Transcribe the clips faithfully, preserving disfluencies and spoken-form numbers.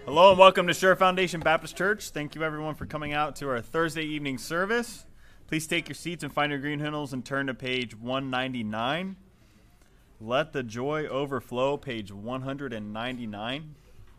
Hello and welcome to Sure Foundation Baptist Church. Thank you everyone for coming out to our Thursday evening service. Please take your seats and find your green hymnals and turn to page one ninety-nine. Let the Joy Overflow, page one ninety-nine.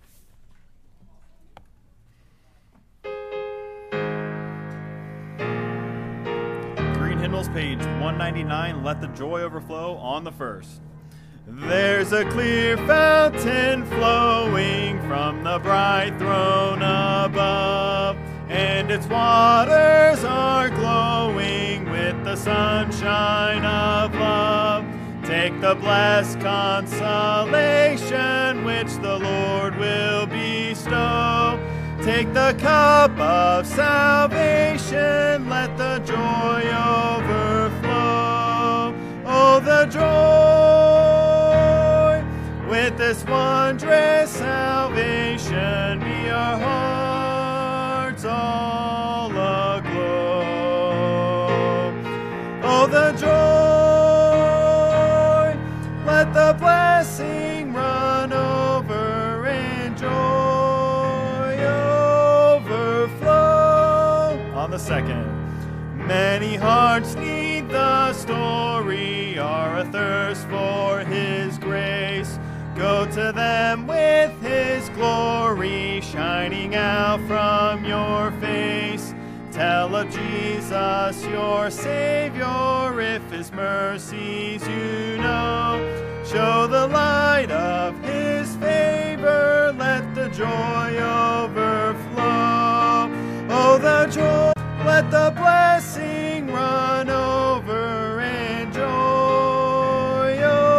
Green hymnals, page one ninety-nine. Let the Joy Overflow on the first. There's a clear fountain flowing from the bright throne above, and its waters are glowing with the sunshine of love. Take the blessed consolation which the Lord will bestow. Take the cup of salvation, let the joy overflow. Oh, the joy! With this wondrous salvation, be our hearts all aglow. Oh, the joy! Let the blessing run over and joy overflow. On the second, many hearts need the story, are athirst for His grace. Go to them with His glory shining out from your face. Tell of Jesus, your Savior, if His mercies you know. Show the light of His favor, let the joy overflow. Oh, the joy, let the blessing run over and joy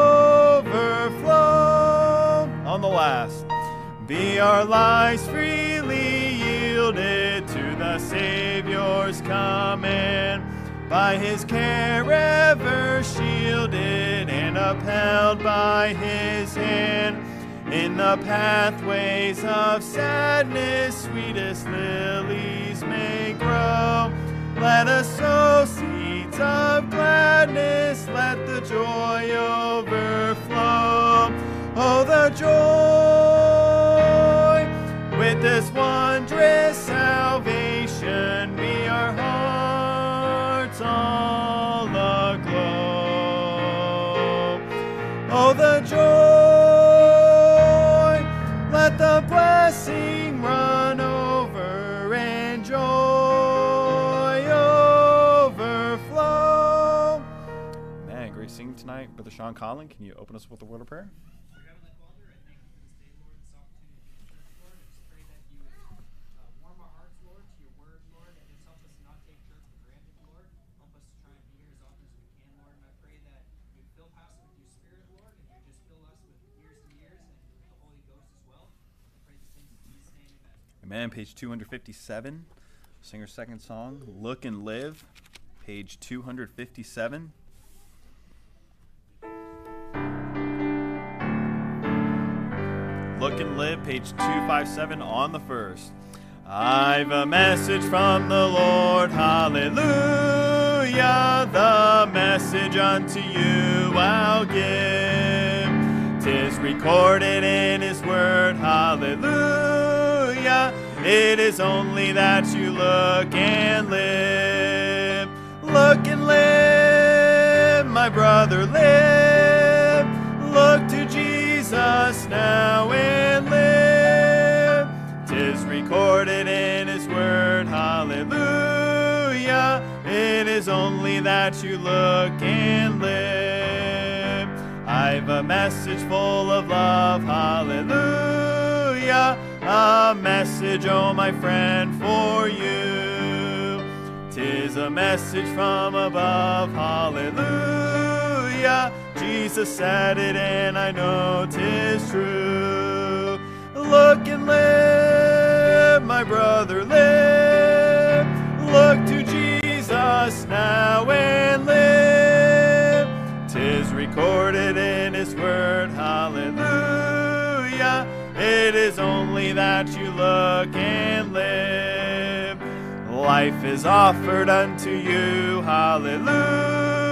overflow. On the last, be our lives freely yielded to the Savior's command. By His care ever shielded and upheld by His hand. In the pathways of sadness, sweetest lilies may grow. Let us sow seeds of gladness, let the joy overflow. Oh, the joy! With this wondrous salvation, be our hearts all aglow. Oh, the joy! Let the blessing run over and joy overflow. Man, great singing tonight. Brother Sean Collin, can you open us with a word of prayer? Amen. Page two fifty-seven, singer's second song, Look and Live, page two fifty-seven. Look and Live, page two fifty-seven on the first. I've a message from the Lord, hallelujah, the message unto you I'll give. 'Tis recorded in His word, hallelujah. It is only that you look and live. Look and live, my brother, live. Look to Jesus now and live. 'Tis recorded in His word, hallelujah. It is only that you look and live. I've a message full of love, hallelujah. A message, oh my friend, for you. 'Tis a message from above, hallelujah. Jesus said it and I know 'tis true. Look and live, my brother, live. Look to Jesus now and live. 'Tis recorded in His word, hallelujah. It is only that you look and live. Life is offered unto you,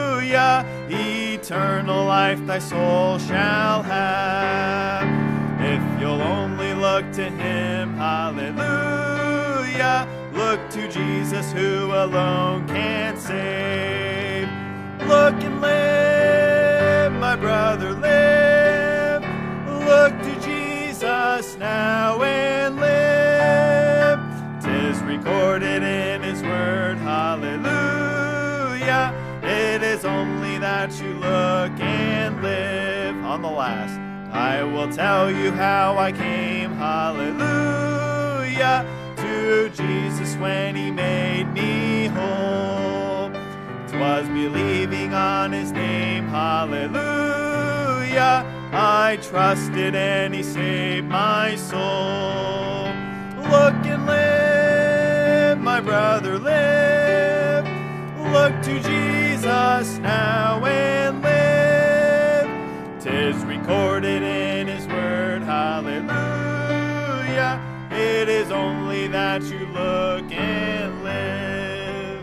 hallelujah. Eternal life thy soul shall have. If if you'll only look to him. Hallelujah. Look to Jesus who alone can save. Look and live, my brother, live. Look to Jesus now and live. 'Tis recorded in his word, hallelujah. It is only that you look and live. On the last, I will tell you how I came, hallelujah, to Jesus when he made me whole. 'Twas believing on his name, hallelujah. I trusted and he saved my soul. Look and live, my brother, live. Look to Jesus now and live. 'Tis recorded in his word, hallelujah. It is only that you look and live.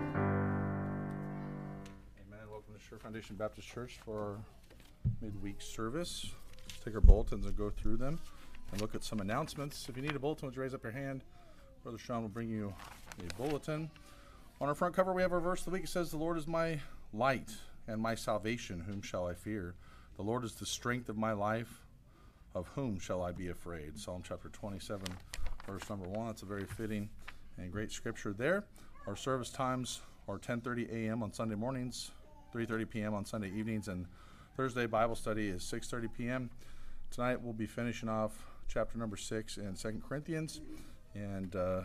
Amen. Welcome to Sure Foundation Baptist Church for our midweek service. Let's take our bulletins and go through them and look at some announcements. If you need a bulletin, would you raise up your hand? Brother Sean will bring you a bulletin. On our front cover, we have our verse of the week. It says, "The Lord is my light and my salvation. Whom shall I fear? The Lord is the strength of my life. Of whom shall I be afraid?" Psalm chapter twenty-seven, verse number one. That's a very fitting and great scripture there. Our service times are ten thirty a.m. on Sunday mornings, three thirty p.m. on Sunday evenings, and Thursday Bible study is six thirty p.m. Tonight we'll be finishing off chapter number six in Second Corinthians, and uh,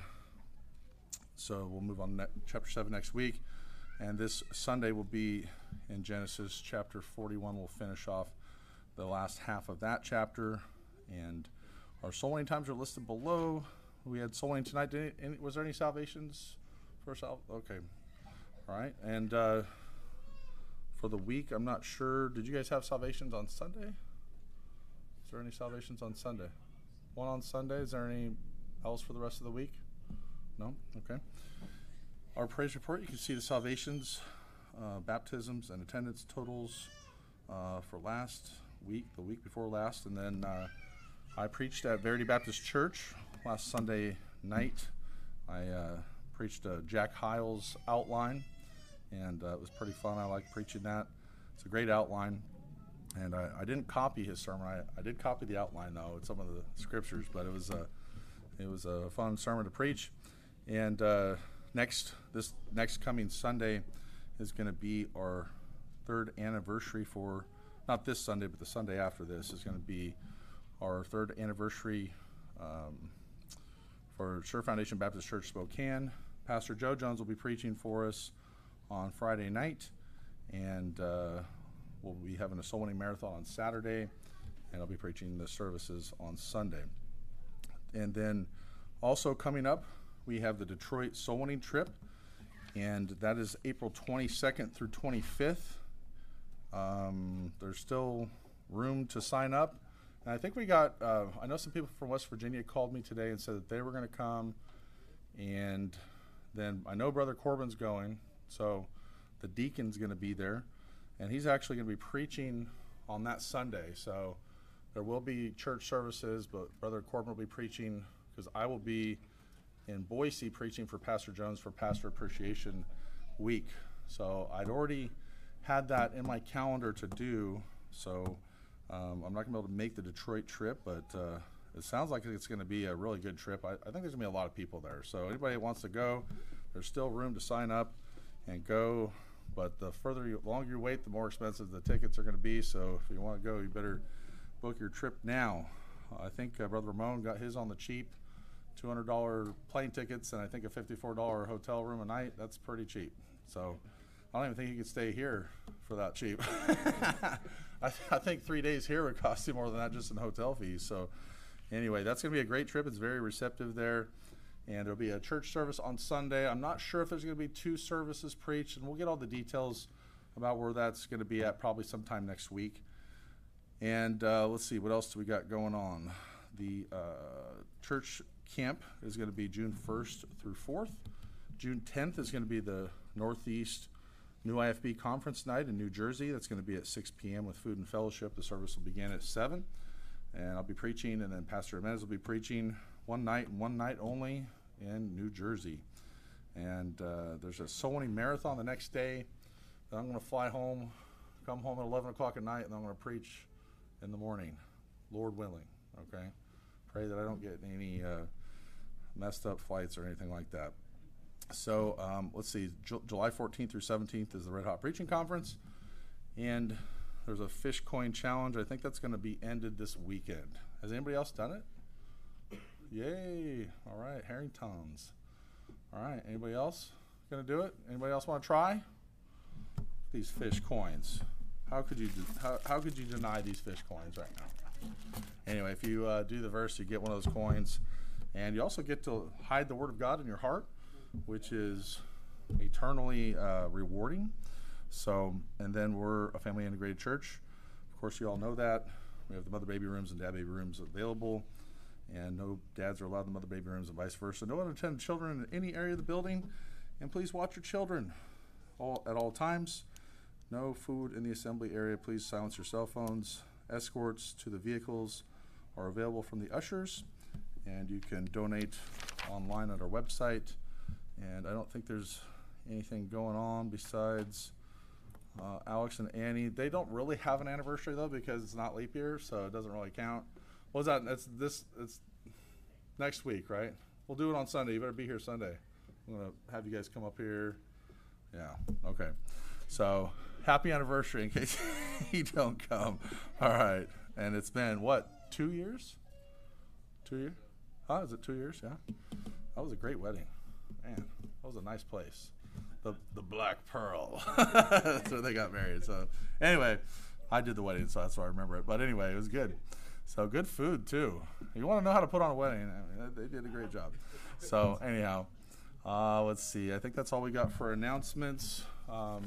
so we'll move on to ne- chapter seven next week. And this Sunday will be in Genesis chapter forty-one. We'll finish off the last half of that chapter, and our soul winning times are listed below. We had soul winning tonight. Did any, was there any salvations for sal? Okay, all right. And uh, for the week, I'm not sure. Did you guys have salvations on Sunday? Is there any salvations on Sunday? One on Sunday. Is there any else for the rest of the week? No? Okay. Our praise report, you can see the salvations, uh, baptisms, and attendance totals uh, for last week, the week before last. And then uh, I preached at Verity Baptist Church last Sunday night. I uh, preached uh, Jack Hyles' outline, and uh, it was pretty fun. I like preaching that. It's a great outline. And I, I didn't copy his sermon. I, I did copy the outline, though, with some of the scriptures, but it was a, it was a fun sermon to preach. And uh, next, this next coming Sunday is going to be our third anniversary for, not this Sunday, but the Sunday after this is going to be our third anniversary um, for Sure Foundation Baptist Church Spokane. Pastor Joe Jones will be preaching for us on Friday night, and uh, we'll be having a soul winning marathon on Saturday, and I'll be preaching the services on Sunday. And then also coming up, we have the Detroit Soul Winning Trip, and that is April twenty-second through twenty-fifth. Um, there's still room to sign up. And I think we got, uh, I know some people from West Virginia called me today and said that they were going to come, and then I know Brother Corbin's going, so the deacon's going to be there, and he's actually going to be preaching on that Sunday. So there will be church services, but Brother Corbin will be preaching, because I will be in Boise preaching for Pastor Jones for Pastor Appreciation Week. So I'd already had that in my calendar to do, so um, I'm not going to be able to make the Detroit trip, but uh, it sounds like it's going to be a really good trip. I, I think there's going to be a lot of people there. So anybody that wants to go, there's still room to sign up and go, but the further you, longer you wait, the more expensive the tickets are going to be. So if you want to go, you better book your trip now. Uh, I think uh, Brother Ramon got his on the cheap, two hundred dollars plane tickets, and I think a fifty-four dollars hotel room a night. That's pretty cheap. So I don't even think you could stay here for that cheap. I, th- I think three days here would cost you more than that just in hotel fees. So anyway, that's going to be a great trip. It's very receptive there. And there'll be a church service on Sunday. I'm not sure if there's going to be two services preached, and we'll get all the details about where that's going to be at probably sometime next week. And uh, let's see, what else do we got going on? The uh, church camp is going to be June first through fourth. June tenth is going to be the Northeast New I F B Conference Night in New Jersey. That's going to be at six p.m. with food and fellowship. The service will begin at seven. and I'll be preaching, and then Pastor Jimenez will be preaching one night and one night only in New Jersey. And uh, there's a Soul Winning Marathon the next day. Then I'm going to fly home, come home at eleven o'clock at night, and I'm going to preach in the morning, Lord willing, okay? Pray that I don't get any uh, messed up flights or anything like that. So um, let's see, Ju- July fourteenth through seventeenth is the Red Hot Preaching Conference, and there's a fish coin challenge. I think that's going to be ended this weekend. Has anybody else done it? Yay! All right, Harringtons. All right, anybody else going to do it? Anybody else want to try? These fish coins. How could you de- how, how could you deny these fish coins right now? Anyway, if you uh, do the verse, you get one of those coins, and you also get to hide the Word of God in your heart, which is eternally uh, rewarding. So, and then we're a family integrated church. Of course, you all know that. We have the mother baby rooms and dad baby rooms available, and no dads are allowed in the mother baby rooms and vice versa. No unattended children in any area of the building, and please watch your children all at all times. No food in the assembly area. Please silence your cell phones. Escorts to the vehicles are available from the ushers, and you can donate online at our website. And I don't think there's anything going on besides uh, Alex and Annie. They don't really have an anniversary though, because it's not leap year, so it doesn't really count. What was that? It's this. It's next week, right? We'll do it on Sunday. You better be here Sunday. I'm gonna have you guys come up here. Yeah. Okay. So happy anniversary in case you don't come. All right. And it's been what? Two years? Two years? Huh? Is it two years? Yeah. That was a great wedding. Man, that was a nice place. The the Black Pearl. That's where they got married. So anyway, I did the wedding, so that's why I remember it. But anyway, it was good. So good food too. You want to know how to put on a wedding? I mean, they did a great job. So anyhow, uh, let's see. I think that's all we got for announcements. Um,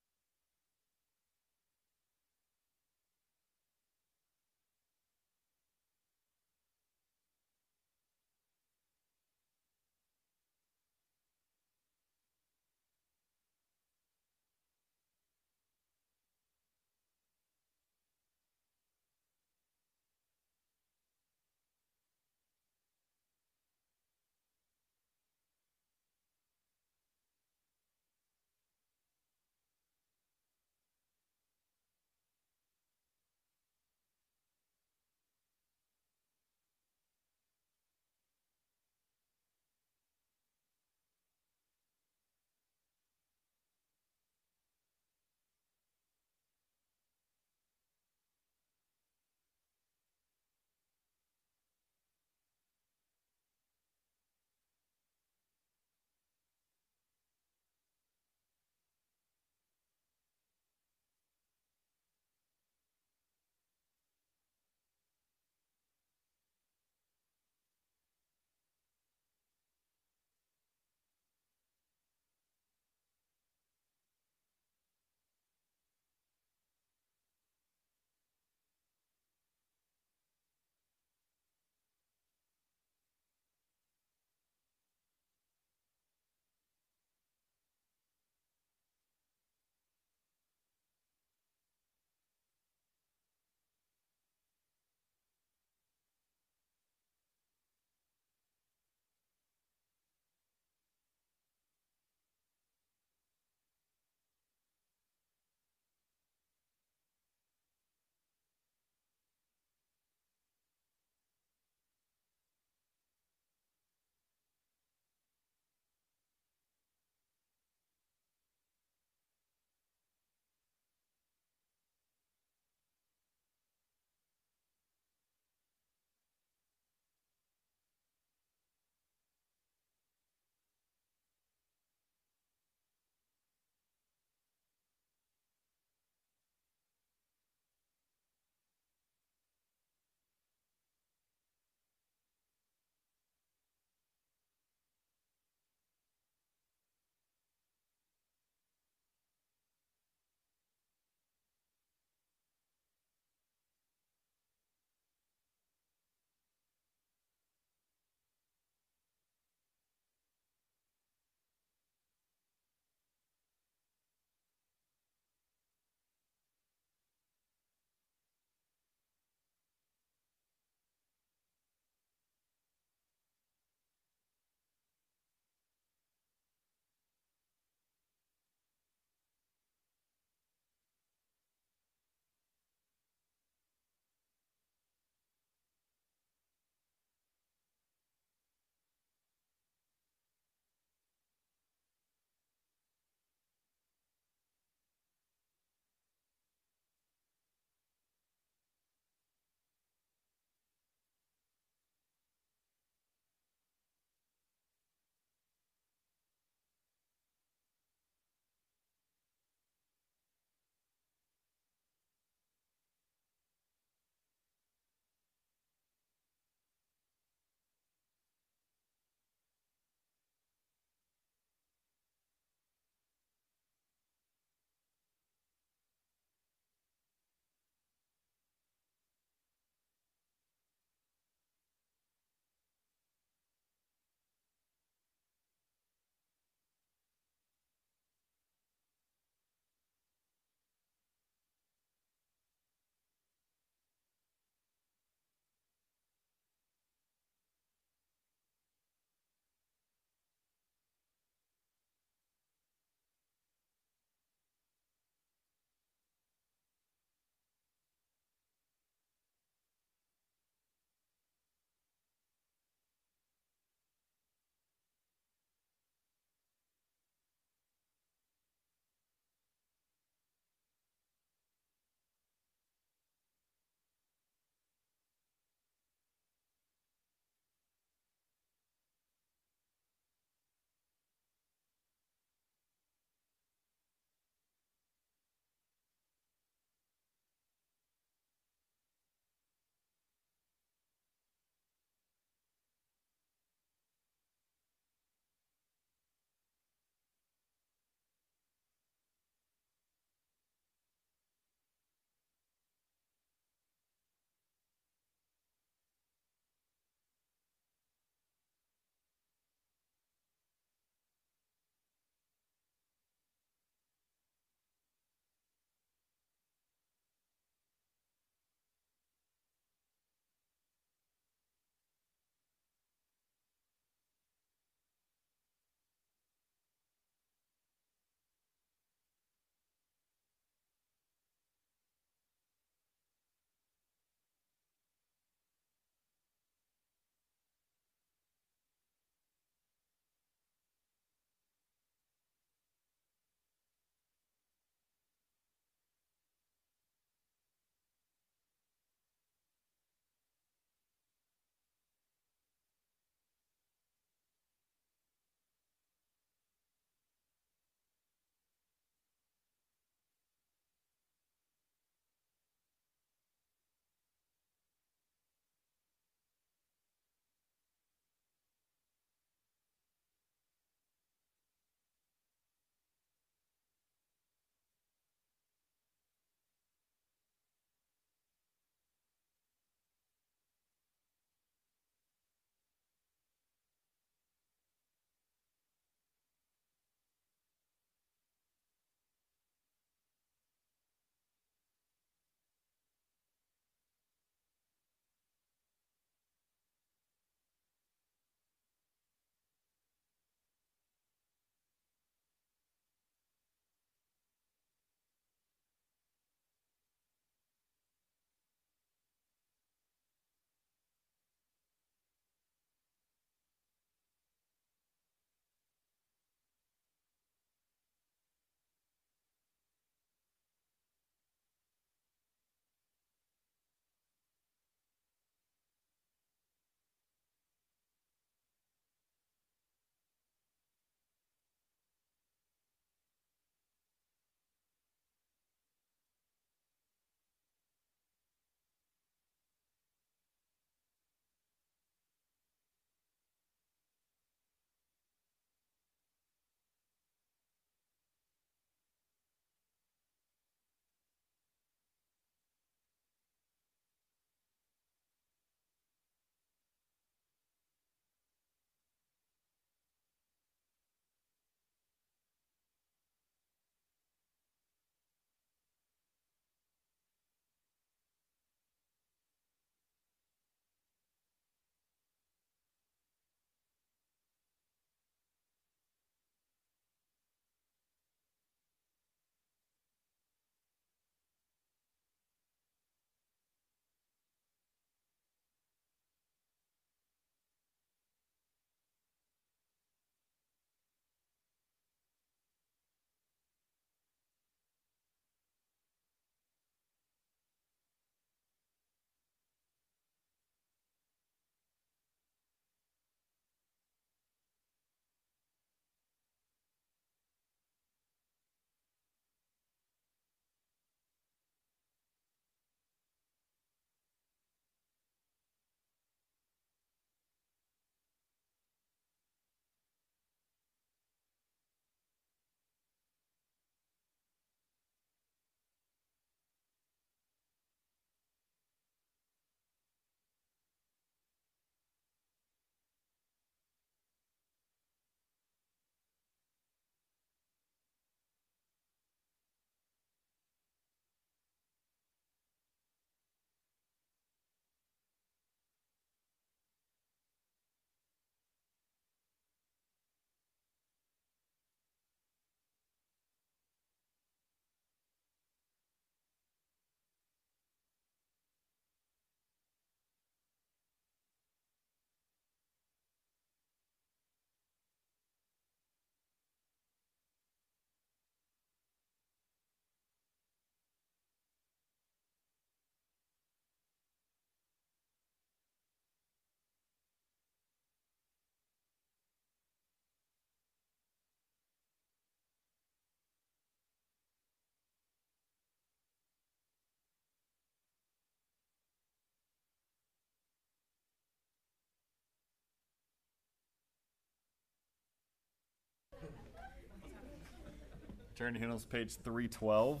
Turn to hymnals, page three twelve.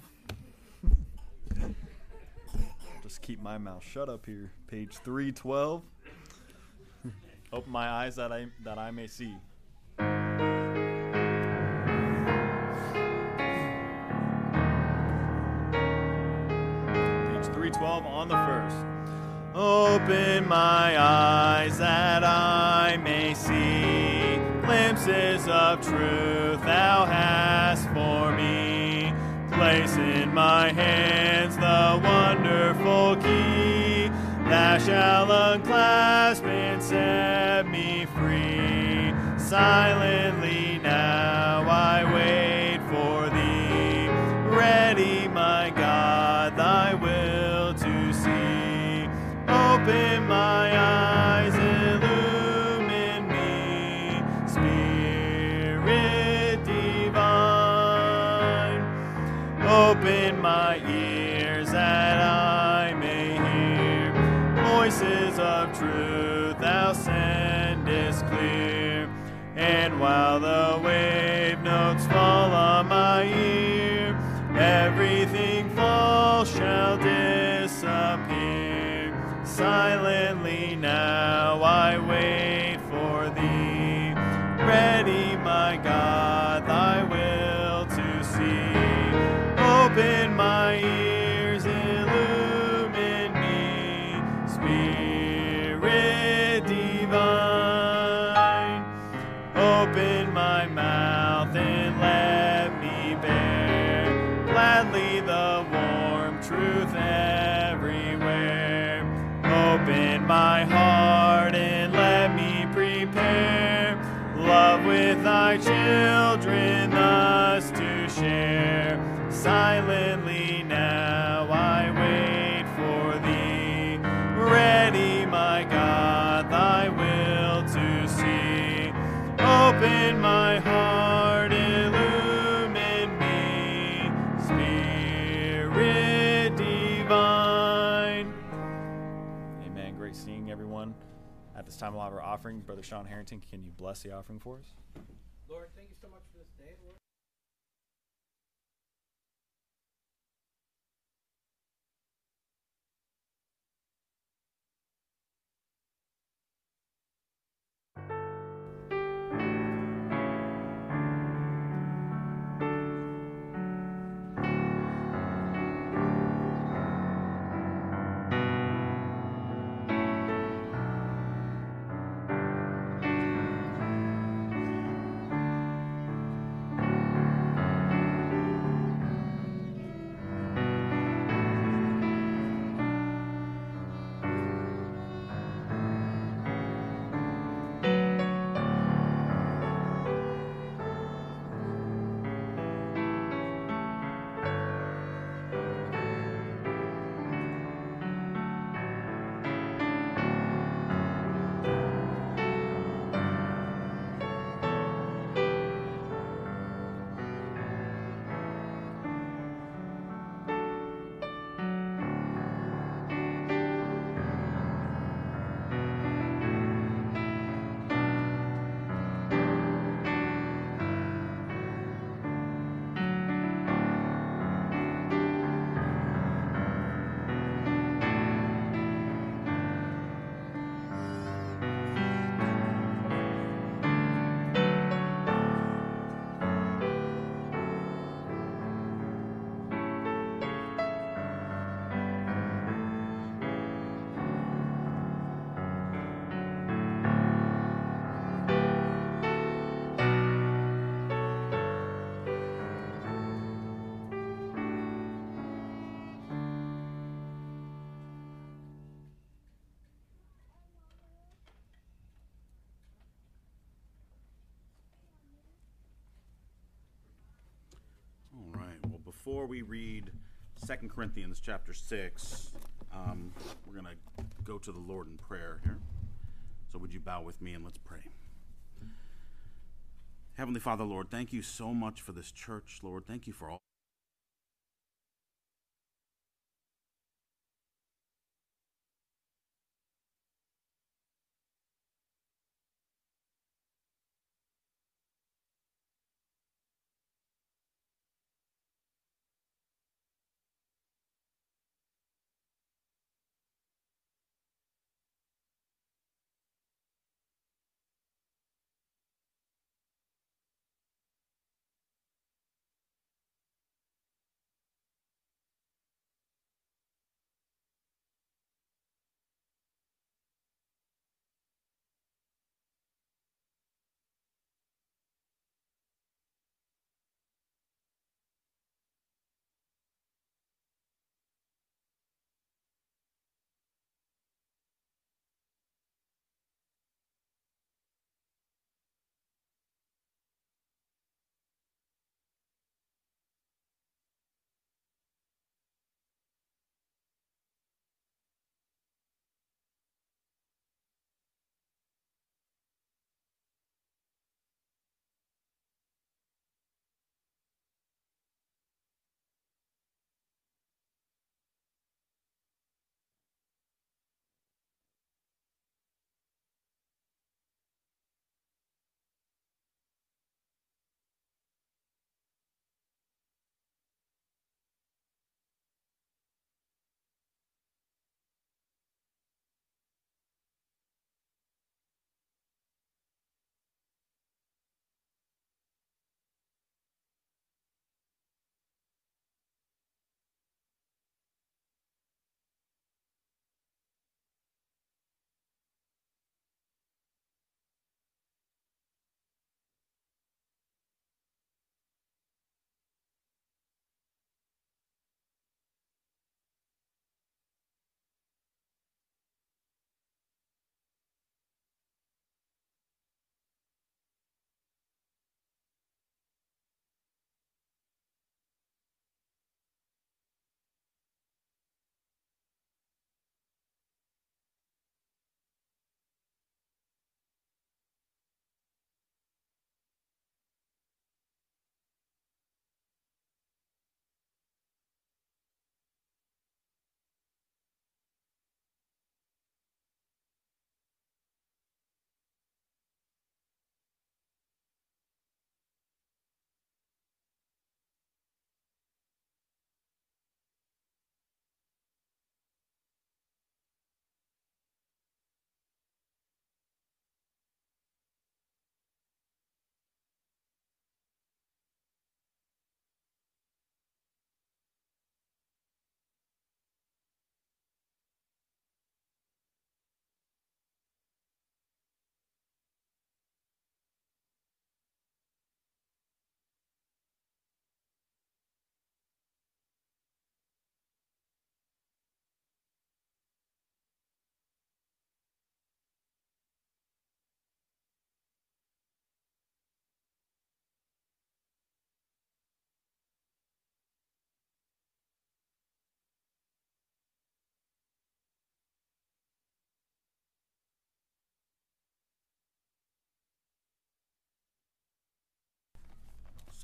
Just keep my mouth shut up here. Page three twelve. Open my eyes that I that I may see. Page three twelve on the first. Open my eyes that I may see glimpses of truth thou hast for me. Place in my hands the wonderful key that shall unclasp and set me free. Silently now I wait for thee, ready, my God, thy will to see. Open my eyes, illumine me, Spirit divine. Open my ears that I may hear voices of truth thou sendest clear. And while the wave notes fall on my ear, everything false shall disappear. Silently now I wait for thee, ready, my God, thy will to see. Open my ears, illumine me, Spirit divine. Open my mouth and let me bear gladly the warm truth everywhere. Open my heart and let me prepare love with thy children thus to share. Silently now I wait for thee, ready, my God, thy will to see. Open my heart, illumine me, Spirit divine. Amen. Great seeing everyone. At this time, we'll have our offering. Brother Sean Harrington, can you bless the offering for us? Lord, thank you so much for this day, Lord. Before we read Second Corinthians chapter six, um, we're going to go to the Lord in prayer here. So would you bow with me and let's pray. Heavenly Father, Lord, thank you so much for this church, Lord. Thank you for all.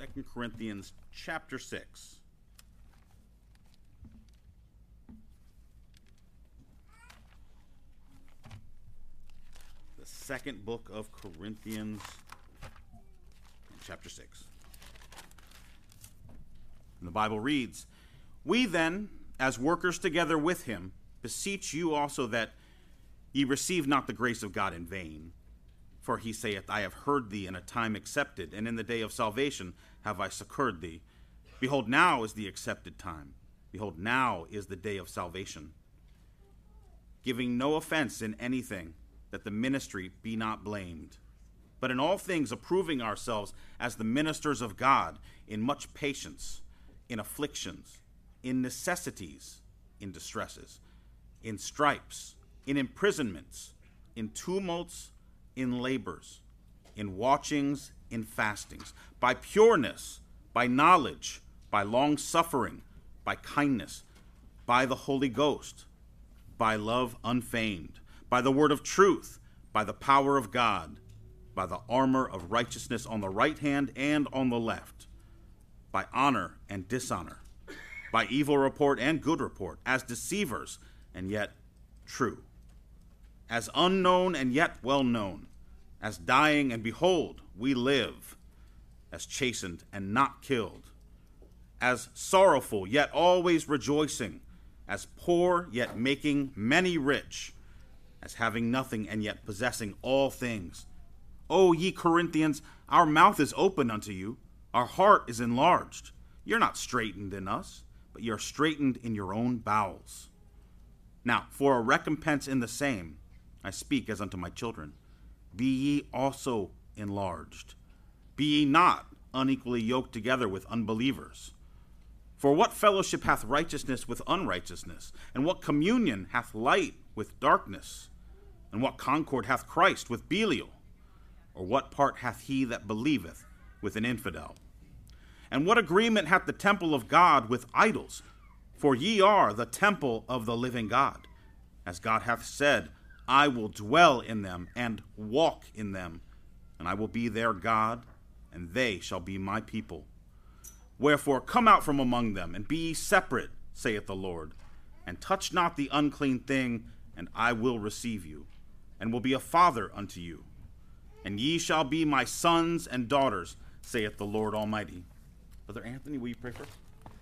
Second Corinthians chapter six. The second book of Corinthians, chapter six. And the Bible reads, "We then, as workers together with him, beseech you also that ye receive not the grace of God in vain. For he saith, I have heard thee in a time accepted, and in the day of salvation have I succored thee. Behold, now is the accepted time. Behold, now is the day of salvation. Giving no offense in anything, that the ministry be not blamed. But in all things approving ourselves as the ministers of God, in much patience, in afflictions, in necessities, in distresses, in stripes, in imprisonments, in tumults, in labors, in watchings, in fastings, by pureness, by knowledge, by long suffering, by kindness, by the Holy Ghost, by love unfeigned, by the word of truth, by the power of God, by the armor of righteousness on the right hand and on the left, by honor and dishonor, by evil report and good report, as deceivers and yet true, as unknown and yet well known, as dying and behold, we live, as chastened and not killed, as sorrowful yet always rejoicing, as poor yet making many rich, as having nothing and yet possessing all things. O ye Corinthians, our mouth is open unto you, our heart is enlarged. You're not straitened in us, but you're straitened in your own bowels. Now, for a recompense in the same, I speak as unto my children, be ye also enlarged. Be ye not unequally yoked together with unbelievers. For what fellowship hath righteousness with unrighteousness? And what communion hath light with darkness? And what concord hath Christ with Belial? Or what part hath he that believeth with an infidel? And what agreement hath the temple of God with idols? For ye are the temple of the living God. As God hath said, I will dwell in them and walk in them, and I will be their God, and they shall be my people. Wherefore come out from among them, and be ye separate, saith the Lord, and touch not the unclean thing, and I will receive you, and will be a father unto you. And ye shall be my sons and daughters, saith the Lord Almighty." Brother Anthony, will you pray first?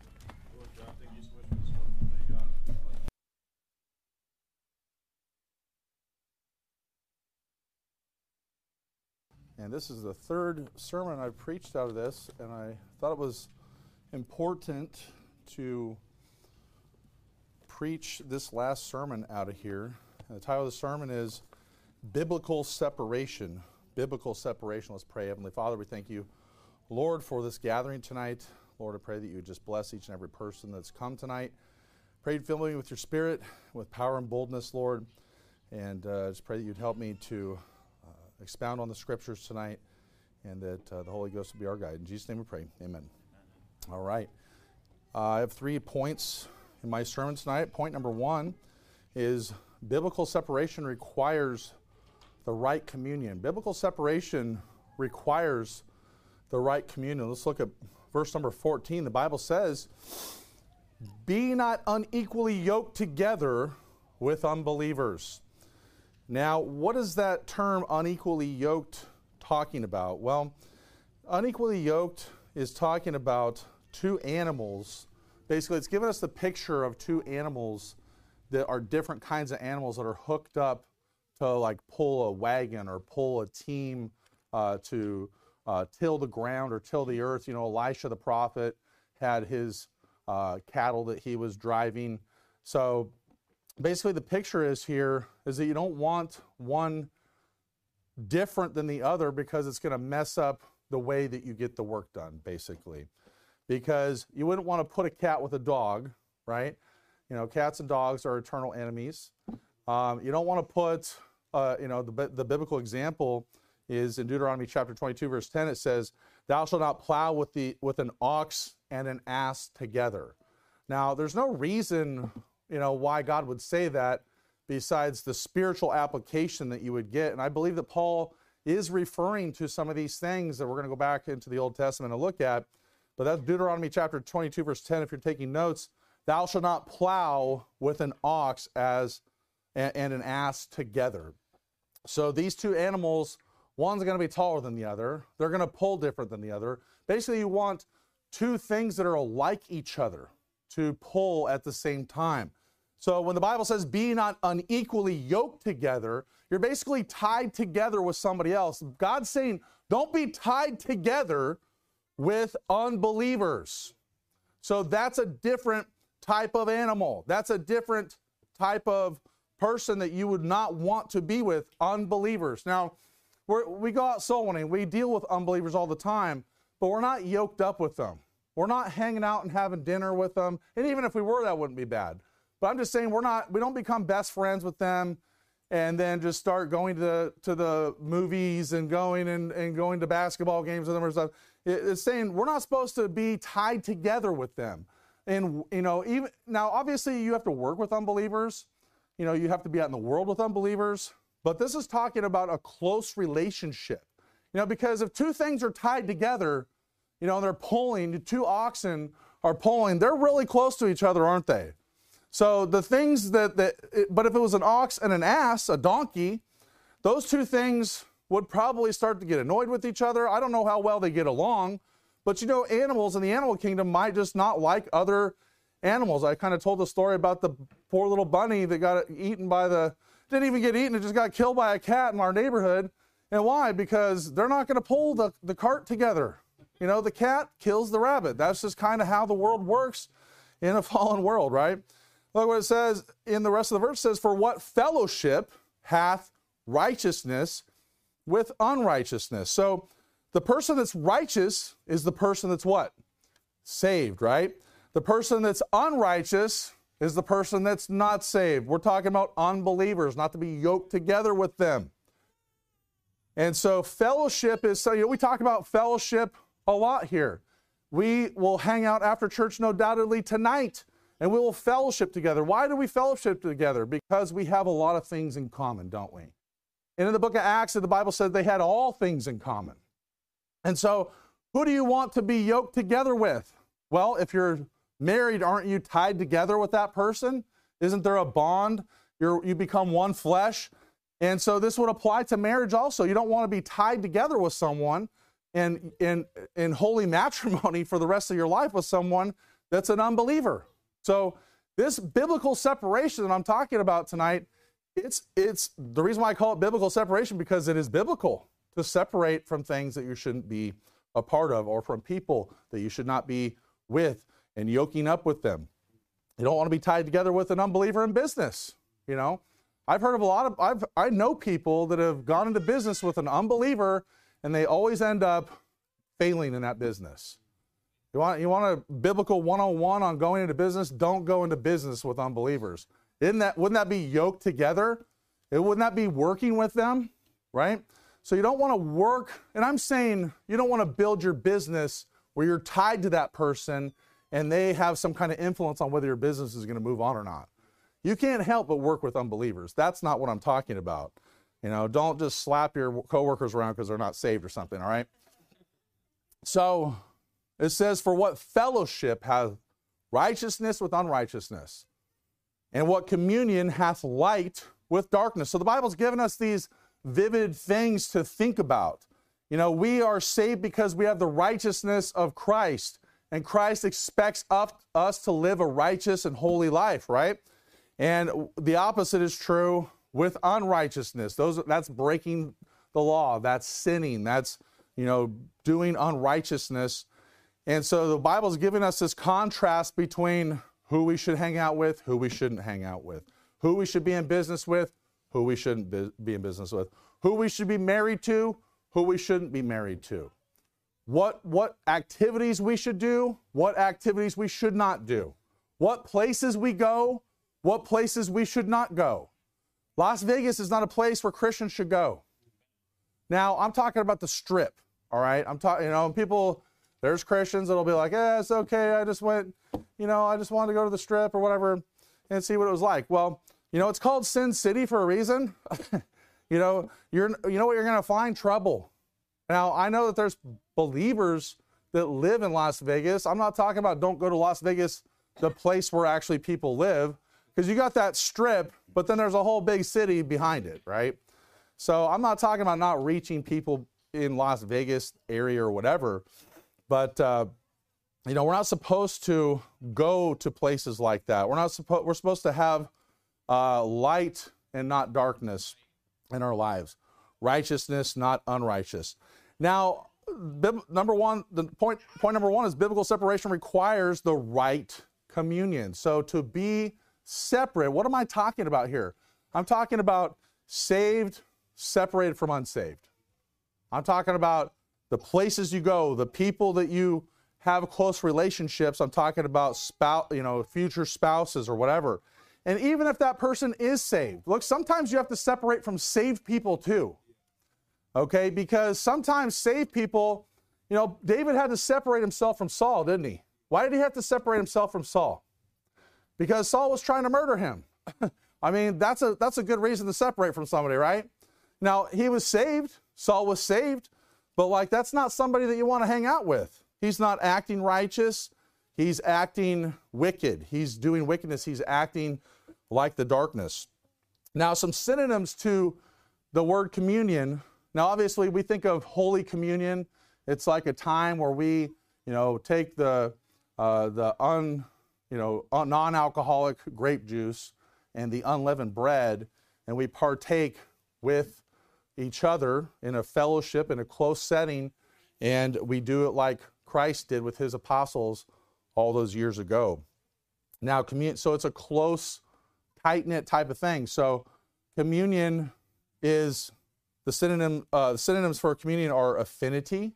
And this is the third sermon I've preached out of this, and I thought it was important to preach this last sermon out of here. And the title of the sermon is Biblical Separation. Biblical Separation. Let's pray. Heavenly Father, we thank you, Lord, for this gathering tonight. Lord, I pray that you would just bless each and every person that's come tonight. Pray you'd fill me with your Spirit, with power and boldness, Lord. And uh, just pray that you'd help me to expound on the scriptures tonight, and that uh, the Holy Ghost will be our guide. In Jesus' name we pray. Amen. All right. Uh, I have three points in my sermon tonight. Point number one is biblical separation requires the right communion. Biblical separation requires the right communion. Let's look at verse number fourteen. The Bible says, "Be not unequally yoked together with unbelievers." Now, what is that term unequally yoked talking about? Well, unequally yoked is talking about two animals. Basically, it's giving us the picture of two animals that are different kinds of animals that are hooked up to like pull a wagon or pull a team uh, to uh, till the ground or till the earth. You know, Elisha the prophet had his uh, cattle that he was driving. So basically, the picture is here is that you don't want one different than the other because it's going to mess up the way that you get the work done, basically. Because you wouldn't want to put a cat with a dog, right? You know, cats and dogs are eternal enemies. Um, you don't want to put, uh, you know, the, the biblical example is in Deuteronomy chapter twenty-two, verse ten. It says, "Thou shalt not plow with the with an ox and an ass together." Now, there's no reason, you know, why God would say that besides the spiritual application that you would get. And I believe that Paul is referring to some of these things that we're going to go back into the Old Testament and look at. But that's Deuteronomy chapter twenty-two, verse ten. If you're taking notes, thou shalt not plow with an ox as and, and an ass together. So these two animals, one's going to be taller than the other. They're going to pull different than the other. Basically, you want two things that are like each other to pull at the same time. So when the Bible says, be not unequally yoked together, you're basically tied together with somebody else. God's saying, don't be tied together with unbelievers. So that's a different type of animal. That's a different type of person that you would not want to be with, unbelievers. Now, we're, we go out soul winning. We deal with unbelievers all the time, but we're not yoked up with them. We're not hanging out and having dinner with them. And even if we were, that wouldn't be bad. But I'm just saying we're not, we don't become best friends with them and then just start going to the, to the movies and going and, and going to basketball games with them or stuff. It, it's saying we're not supposed to be tied together with them. And, you know, even now, obviously you have to work with unbelievers. You know, you have to be out in the world with unbelievers. But this is talking about a close relationship. You know, because if two things are tied together, you know, they're pulling, two oxen are pulling, they're really close to each other, aren't they? So the things that, that but if it was an ox and an ass, a donkey, those two things would probably start to get annoyed with each other. I don't know how well they get along, but you know, animals in the animal kingdom might just not like other animals. I kind of told the story about the poor little bunny that got eaten by the, didn't even get eaten, it just got killed by a cat in our neighborhood. And why? Because they're not going to pull the, the cart together. You know, the cat kills the rabbit. That's just kind of how the world works in a fallen world, right? Look what it says in the rest of the verse. It says, for what fellowship hath righteousness with unrighteousness? So the person that's righteous is the person that's what? Saved, right? The person that's unrighteous is the person that's not saved. We're talking about unbelievers, not to be yoked together with them. And so fellowship is, so you know, we talk about fellowship a lot here. We will hang out after church, no doubtedly, tonight, and we will fellowship together. Why do we fellowship together? Because we have a lot of things in common, don't we? And in the book of Acts, the Bible said they had all things in common. And so who do you want to be yoked together with? Well, if you're married, aren't you tied together with that person? Isn't there a bond? You're, you become one flesh. And so this would apply to marriage also. You don't want to be tied together with someone in, in, in holy matrimony for the rest of your life with someone that's an unbeliever. So this biblical separation that I'm talking about tonight, it's, it's the reason why I call it biblical separation, because it is biblical to separate from things that you shouldn't be a part of, or from people that you should not be with and yoking up with them. You don't want to be tied together with an unbeliever in business. You know, I've heard of a lot of, I've, I know people that have gone into business with an unbeliever and they always end up failing in that business. You want, you want a biblical one oh one on going into business? Don't go into business with unbelievers. Isn't that, wouldn't that be yoked together? It wouldn't that be working with them, right? So you don't want to work, and I'm saying you don't want to build your business where you're tied to that person and they have some kind of influence on whether your business is going to move on or not. You can't help but work with unbelievers. That's not what I'm talking about. You know, don't just slap your coworkers around because they're not saved or something, all right? So it says, for what fellowship hath righteousness with unrighteousness? And what communion hath light with darkness? So the Bible's given us these vivid things to think about. You know, we are saved because we have the righteousness of Christ. And Christ expects up, us to live a righteous and holy life, right? And the opposite is true with unrighteousness. Those, that's breaking the law. That's sinning. That's, you know, doing unrighteousness. And so the Bible's giving us this contrast between who we should hang out with, who we shouldn't hang out with, who we should be in business with, who we shouldn't be in business with, who we should be married to, who we shouldn't be married to, what, what activities we should do, what activities we should not do, what places we go, what places we should not go. Las Vegas is not a place where Christians should go. Now, I'm talking about the Strip, all right? I'm talking, you know, people, there's Christians that'll be like, eh, it's okay, I just went, you know, I just wanted to go to the Strip or whatever and see what it was like. Well, you know, it's called Sin City for a reason. You You know, you're, you know what you're going to find? Trouble. Now, I know that there's believers that live in Las Vegas. I'm not talking about don't go to Las Vegas, the place where actually people live, because you got that strip, but then there's a whole big city behind it, right? So I'm not talking about not reaching people in Las Vegas area or whatever, but uh, you know, we're not supposed to go to places like that. We're not supposed. We're supposed to have uh, light and not darkness in our lives, righteousness, not unrighteous. Now, bib- number one, the point point number one is biblical separation requires the right communion. So to be separate, what am I talking about here? I'm talking about saved, separated from unsaved. I'm talking about the places you go, the people that you have close relationships. I'm talking about spouse, you know, future spouses or whatever. And even if that person is saved, look, sometimes you have to separate from saved people too. Okay, because sometimes saved people, you know, David had to separate himself from Saul, didn't he? Why did he have to separate himself from Saul? Because Saul was trying to murder him. I mean, that's a that's a good reason to separate from somebody, right? Now, he was saved. Saul was saved. But, like, that's not somebody that you want to hang out with. He's not acting righteous. He's acting wicked. He's doing wickedness. He's acting like the darkness. Now, some synonyms to the word communion. Now, obviously, we think of Holy Communion. It's like a time where we, you know, take the uh, the un, you know, non-alcoholic grape juice and the unleavened bread, and we partake with each other in a fellowship, in a close setting, and we do it like Christ did with his apostles all those years ago. Now, communion, so it's a close, tight-knit type of thing. So communion is the synonym, uh, synonyms for communion are affinity,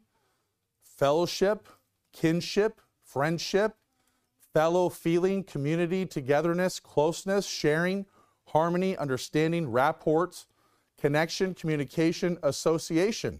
fellowship, kinship, friendship, fellow feeling, community, togetherness, closeness, sharing, harmony, understanding, rapport, connection, communication, association.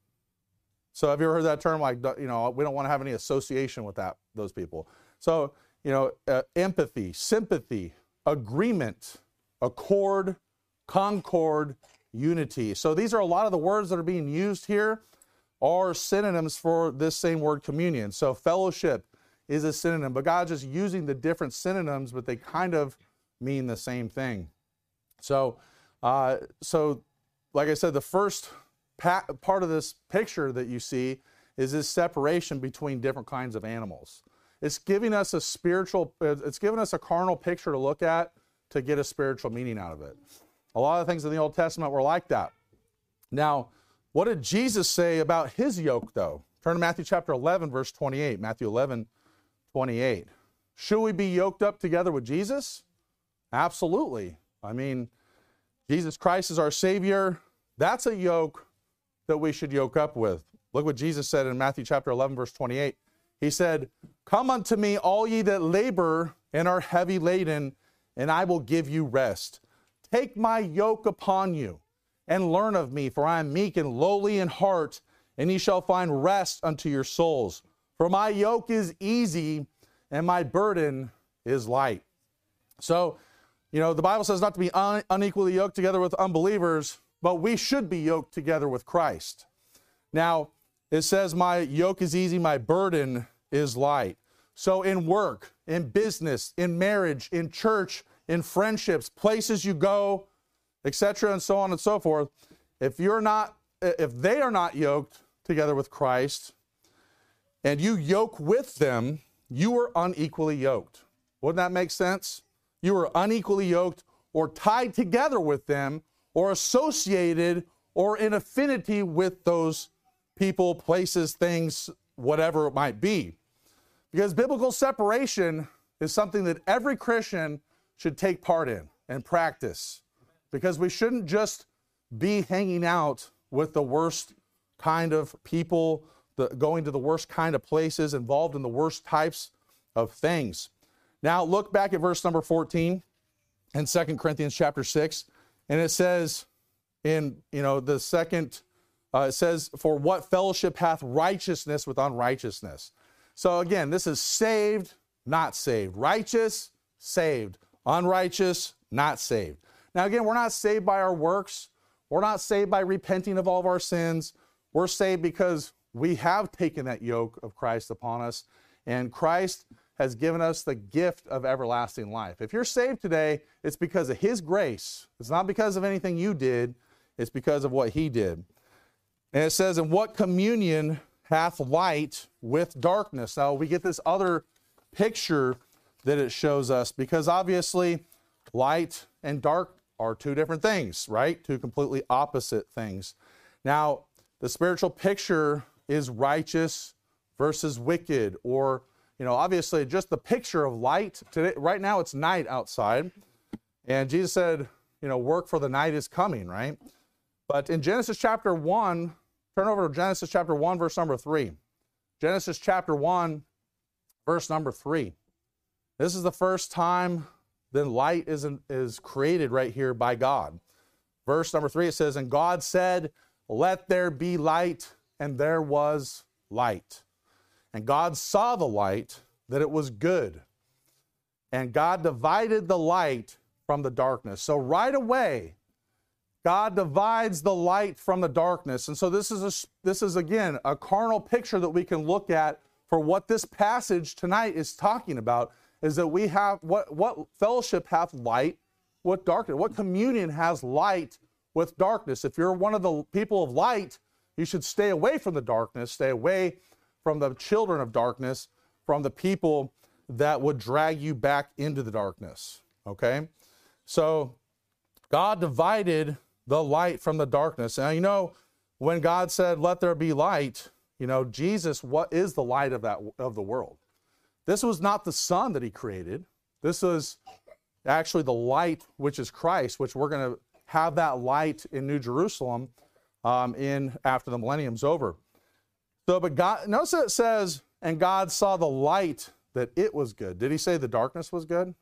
So have you ever heard that term? Like, you know, we don't want to have any association with that, those people. So, you know, uh, empathy, sympathy, agreement, accord, concord, unity. So these are a lot of the words that are being used here are synonyms for this same word communion. So fellowship is a synonym, but God's just using the different synonyms, but they kind of mean the same thing. So, uh, so like I said, the first pa- part of this picture that you see is this separation between different kinds of animals. It's giving us a spiritual, it's giving us a carnal picture to look at to get a spiritual meaning out of it. A lot of things in the Old Testament were like that. Now, what did Jesus say about his yoke, though? Turn to Matthew chapter eleven, verse twenty-eight. Matthew eleven, twenty-eight. Should we be yoked up together with Jesus? Absolutely. I mean, Jesus Christ is our Savior. That's a yoke that we should yoke up with. Look what Jesus said in Matthew chapter eleven, verse twenty-eight. He said, "Come unto me, all ye that labor and are heavy laden, and I will give you rest. Take my yoke upon you, and learn of me, for I am meek and lowly in heart, and ye shall find rest unto your souls. For my yoke is easy, and my burden is light." So, you know, the Bible says not to be un- unequally yoked together with unbelievers, but we should be yoked together with Christ. Now, it says, my yoke is easy, my burden is light. So in work, in business, in marriage, in church, in friendships, places you go, et cetera, and so on and so forth, if you're not, if they are not yoked together with Christ, and you yoke with them, you are unequally yoked. Wouldn't that make sense? You are unequally yoked or tied together with them or associated or in affinity with those people, places, things, whatever it might be. Because biblical separation is something that every Christian should take part in and practice. Because we shouldn't just be hanging out with the worst kind of people, the, going to the worst kind of places, involved in the worst types of things. Now look back at verse number fourteen in Second Corinthians chapter six, and it says in, you know, the second, uh, it says, "For what fellowship hath righteousness with unrighteousness?" So again, this is saved, not saved. Righteous, saved. Unrighteous, not saved. Now again, we're not saved by our works. We're not saved by repenting of all of our sins. We're saved because we have taken that yoke of Christ upon us, and Christ has given us the gift of everlasting life. If you're saved today, it's because of his grace. It's not because of anything you did. It's because of what he did. And it says, "And what communion hath light with darkness?" Now we get this other picture that it shows us, because obviously light and dark are two different things, right? Two completely opposite things. Now, the spiritual picture is righteous versus wicked, or, you know, obviously just the picture of light. Today, right now it's night outside, and Jesus said, you know, work for the night is coming, right? But in Genesis chapter one, turn over to Genesis chapter one, verse number three. Genesis chapter one, verse number three. This is the first time that light is, is created right here by God. Verse number three, it says, "And God said, let there be light, and there was light. And God saw the light, that it was good. And God divided the light from the darkness." So right away, God divides the light from the darkness. And so this is, a, this is again, a carnal picture that we can look at for what this passage tonight is talking about, is that we have, what, what fellowship hath light with darkness? What communion has light with darkness? If you're one of the people of light, you should stay away from the darkness, stay away from the children of darkness, from the people that would drag you back into the darkness, okay? So God divided the light from the darkness. Now, you know, when God said, let there be light, you know, Jesus, what is the light of that, of the world? This was not the sun that he created. This was actually the light, which is Christ, which we're going to have that light in New Jerusalem um, in after the millennium's over. So, but God, notice it says, "And God saw the light, that it was good." Did he say the darkness was good?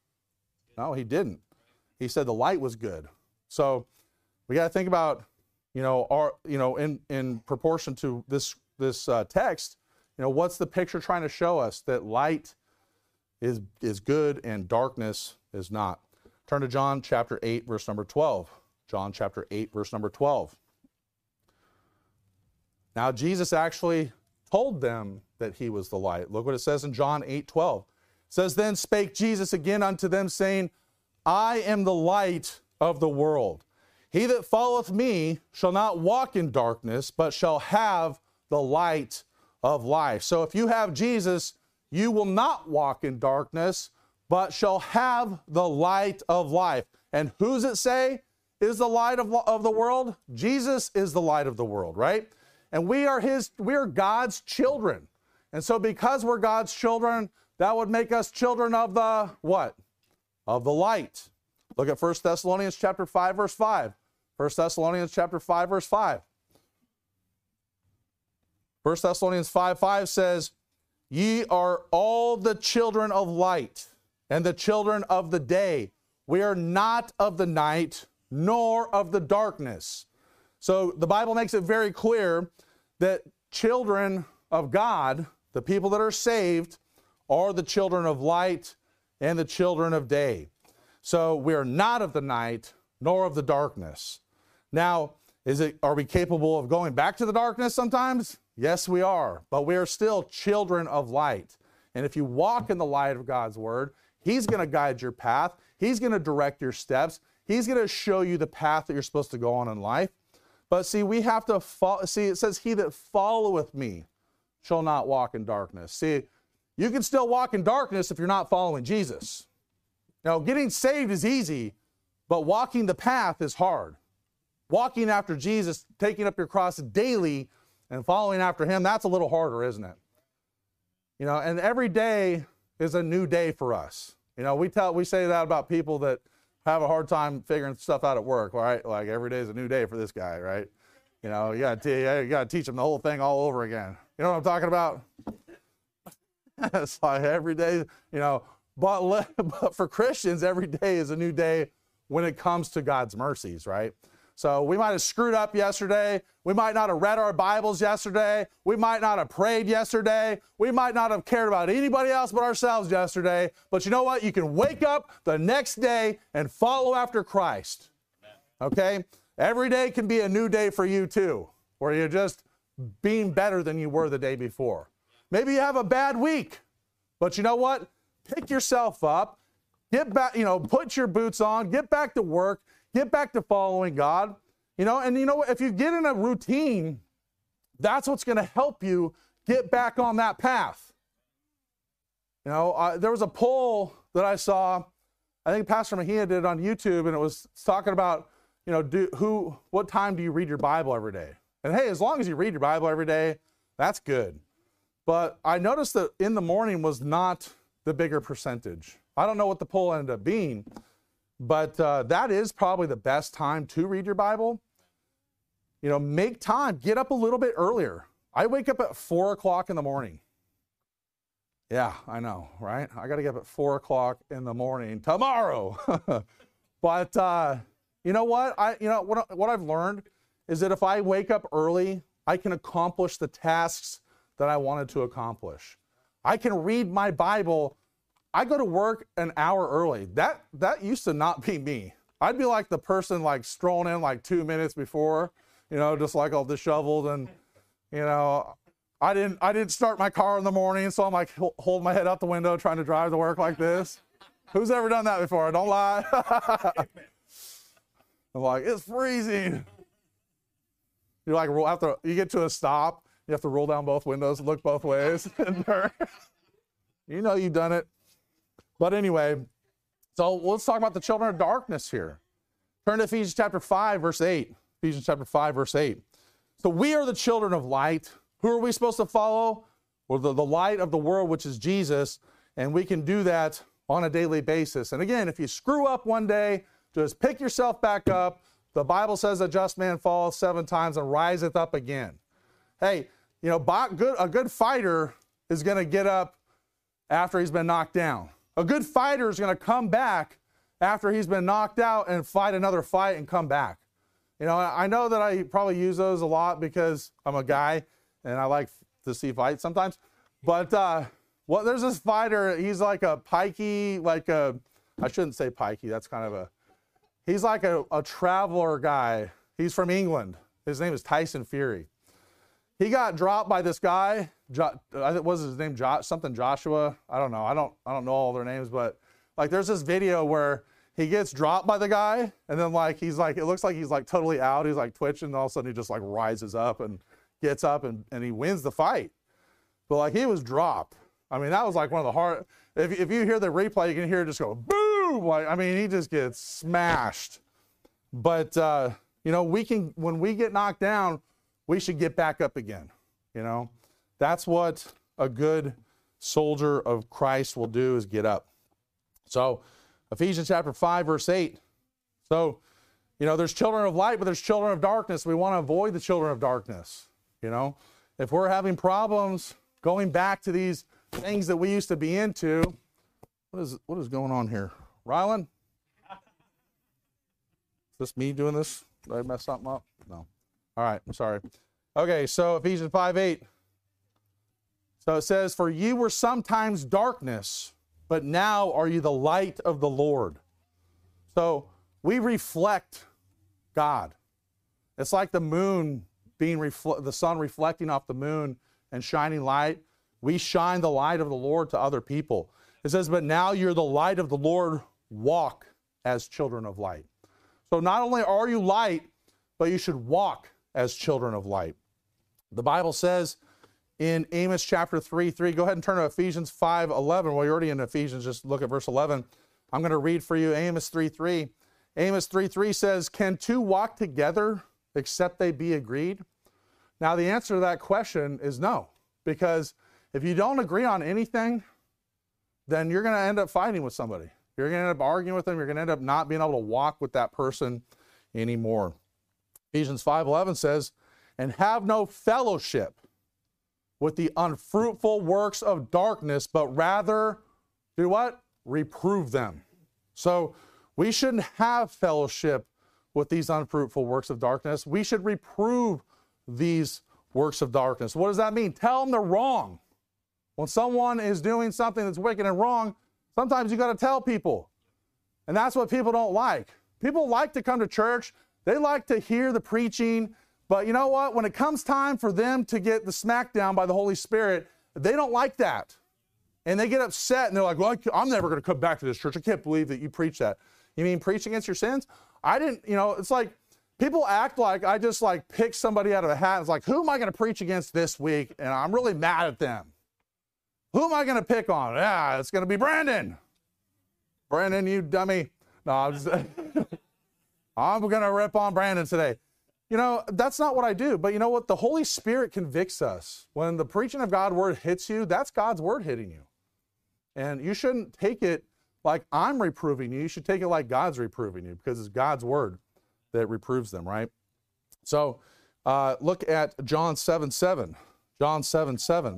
No, he didn't. He said the light was good. So we got to think about, you know, our, you know, in, in proportion to this, this uh, text, you know, what's the picture trying to show us? That light is, is good and darkness is not. Turn to John chapter eight, verse number twelve. John chapter eight, verse number twelve. Now, Jesus actually told them that he was the light. Look what it says in John eight, twelve. It says, "Then spake Jesus again unto them, saying, I am the light of the world. He that followeth me shall not walk in darkness, but shall have the light of life." So if you have Jesus, you will not walk in darkness, but shall have the light of life. And who's it say is the light of, of the world? Jesus is the light of the world, right? And we are his, we are God's children. And so because we're God's children, that would make us children of the what? Of the light. Look at First Thessalonians chapter five, verse five. First Thessalonians chapter five, verse five. First Thessalonians five, five says, "Ye are all the children of light and the children of the day. We are not of the night, nor of the darkness." So the Bible makes it very clear that children of God, the people that are saved, are the children of light and the children of day. So we are not of the night, nor of the darkness. Now, is it, are we capable of going back to the darkness sometimes? Yes, we are. But we are still children of light. And if you walk in the light of God's word, he's going to guide your path. He's going to direct your steps. He's going to show you the path that you're supposed to go on in life. But see, we have to follow. See, it says, "He that followeth me shall not walk in darkness." See, you can still walk in darkness if you're not following Jesus. Now, getting saved is easy, but walking the path is hard. Walking after Jesus, taking up your cross daily and following after him, that's a little harder, isn't it? You know, and every day is a new day for us. You know, we tell we say that about people that have a hard time figuring stuff out at work, right? Like every day is a new day for this guy, right? You know, you got to you got to teach him the whole thing all over again. You know what I'm talking about? It's like every day, you know, but, but for Christians, every day is a new day when it comes to God's mercies, right? So we might have screwed up yesterday. We might not have read our Bibles yesterday. We might not have prayed yesterday. We might not have cared about anybody else but ourselves yesterday. But you know what? You can wake up the next day and follow after Christ. Okay? Every day can be a new day for you too, where you're just being better than you were the day before. Maybe you have a bad week, but you know what? Pick yourself up, get back, you know, put your boots on, get back to work, get back to following God, you know, and you know what? If you get in a routine, that's what's going to help you get back on that path. You know, uh, there was a poll that I saw, I think Pastor Mejia did on YouTube, and it was talking about, you know, do who, what time do you read your Bible every day? And hey, as long as you read your Bible every day, that's good. But I noticed that in the morning was not the bigger percentage. I don't know what the poll ended up being, but uh, that is probably the best time to read your Bible. You know, make time, get up a little bit earlier. I wake up at four o'clock in the morning. Yeah, I know, right? I got to get up at four o'clock in the morning tomorrow. But uh, you know what? I, you know what? What I've learned is that if I wake up early, I can accomplish the tasks that I wanted to accomplish. I can read my Bible. I go to work an hour early. That that used to not be me. I'd be like the person like strolling in like two minutes before, you know, just like all disheveled, and you know, I didn't I didn't start my car in the morning, so I'm like holding my head out the window trying to drive to work like this. Who's ever done that before? Don't lie. I'm like, it's freezing. You like roll after you get to a stop, you have to roll down both windows and look both ways. You know you've done it. But anyway, so let's talk about the children of darkness here. Turn to Ephesians chapter five, verse eight. Ephesians chapter five, verse eight. So we are the children of light. Who are we supposed to follow? Well, the, the light of the world, which is Jesus. And we can do that on a daily basis. And again, if you screw up one day, just pick yourself back up. The Bible says a just man falleth seven times and riseth up again. Hey, you know, good, a good fighter is going to get up after he's been knocked down. A good fighter is going to come back after he's been knocked out and fight another fight and come back. You know, I know that I probably use those a lot because I'm a guy and I like to see fights sometimes. But uh, well, there's this fighter, he's like a pikey, like a, I shouldn't say pikey, that's kind of a, he's like a, a traveler guy. He's from England. His name is Tyson Fury. He got dropped by this guy. Jo- I think was his name jo- something Joshua. I don't know. I don't. I don't know all their names, but like there's this video where he gets dropped by the guy, and then like he's like it looks like he's like totally out. He's like twitching, and all of a sudden he just like rises up and gets up and, and he wins the fight. But like he was dropped. I mean that was like one of the hard. If if you hear the replay, you can hear it just go boom. Like I mean he just gets smashed. But uh, you know we can when we get knocked down, we should get back up again, you know. That's what a good soldier of Christ will do is get up. So Ephesians chapter five, verse eight. So, you know, there's children of light, but there's children of darkness. We want to avoid the children of darkness, you know. If we're having problems going back to these things that we used to be into, what is what is going on here? Rylan? Is this me doing this? Did I mess something up? No. All right, I'm sorry. Okay, so Ephesians five eight. So it says, for you were sometimes darkness, but now are you the light of the Lord. So we reflect God. It's like the moon being, refl- the sun reflecting off the moon and shining light. We shine the light of the Lord to other people. It says, but now you're the light of the Lord, walk as children of light. So not only are you light, but you should walk as children of light. The Bible says in Amos chapter three, three, go ahead and turn to Ephesians five, eleven. Well, you're already in Ephesians, just look at verse eleven. I'm going to read for you Amos three, three. Amos three, three says, can two walk together except they be agreed? Now, the answer to that question is no, because if you don't agree on anything, then you're going to end up fighting with somebody. You're going to end up arguing with them. You're going to end up not being able to walk with that person anymore. Ephesians five, eleven says, and have no fellowship with the unfruitful works of darkness, but rather, do what? Reprove them. So we shouldn't have fellowship with these unfruitful works of darkness. We should reprove these works of darkness. What does that mean? Tell them they're wrong. When someone is doing something that's wicked and wrong, sometimes you got to tell people. And that's what people don't like. People like to come to church. They like to hear the preaching, but you know what? When it comes time for them to get the smackdown by the Holy Spirit, they don't like that. And they get upset, and they're like, well, I'm never going to come back to this church. I can't believe that you preach that. You mean preach against your sins? I didn't, you know, it's like people act like I just like pick somebody out of a hat. It's like, who am I going to preach against this week? And I'm really mad at them. Who am I going to pick on? Yeah, it's going to be Brandon. Brandon, you dummy. No, I'm just, I'm going to rip on Brandon today. You know, that's not what I do. But you know what? The Holy Spirit convicts us. When the preaching of God's word hits you, that's God's word hitting you. And you shouldn't take it like I'm reproving you. You should take it like God's reproving you, because it's God's word that reproves them, right? So uh, look at John seven seven. John seven seven.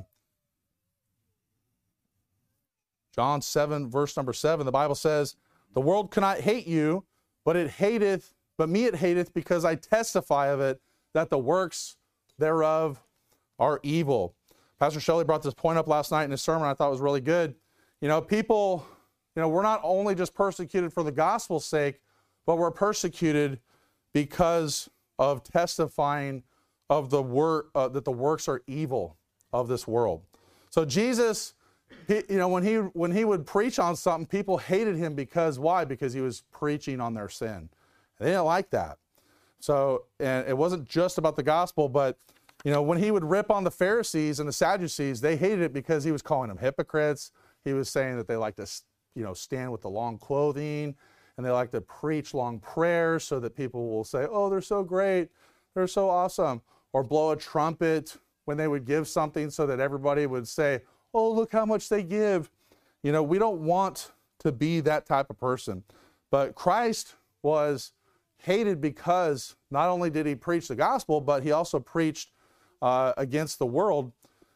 John seven, verse number seven, the Bible says, the world cannot hate you, but it hateth, but me it hateth, because I testify of it, that the works thereof are evil. Pastor Shelley brought this point up last night in his sermon. I thought it was really good. You know, people, you know, we're not only just persecuted for the gospel's sake, but we're persecuted because of testifying of the work, uh, that the works are evil of this world. So Jesus, he, you know, when he when he would preach on something, people hated him because why? Because he was preaching on their sin. They didn't like that. So, and it wasn't just about the gospel, but you know, when he would rip on the Pharisees and the Sadducees, they hated it because he was calling them hypocrites. He was saying that they like to, you know, stand with the long clothing, and they like to preach long prayers so that people will say, oh, they're so great, they're so awesome, or blow a trumpet when they would give something so that everybody would say, oh, look how much they give. You know, we don't want to be that type of person. But Christ was hated because not only did he preach the gospel, but he also preached uh, against the world,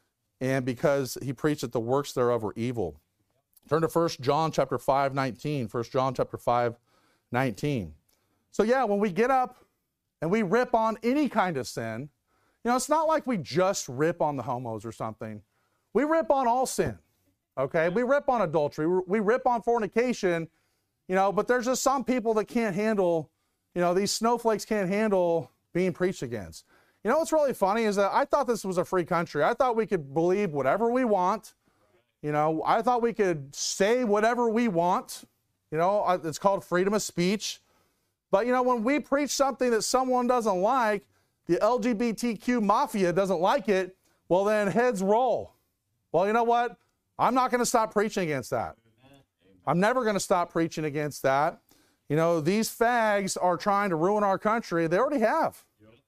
and because he preached that the works thereof were evil. Turn to First John chapter five, nineteen. First John chapter five, nineteen. So yeah, when we get up and we rip on any kind of sin, you know, it's not like we just rip on the homos or something. We rip on all sin, okay? We rip on adultery. We rip on fornication, you know, but there's just some people that can't handle, you know, these snowflakes can't handle being preached against. You know what's really funny is that I thought this was a free country. I thought we could believe whatever we want. You know, I thought we could say whatever we want. You know, it's called freedom of speech. But, you know, when we preach something that someone doesn't like, the L G B T Q mafia doesn't like it, well, then heads roll. Well, you know what? I'm not going to stop preaching against that. I'm never going to stop preaching against that. You know, these fags are trying to ruin our country. They already have.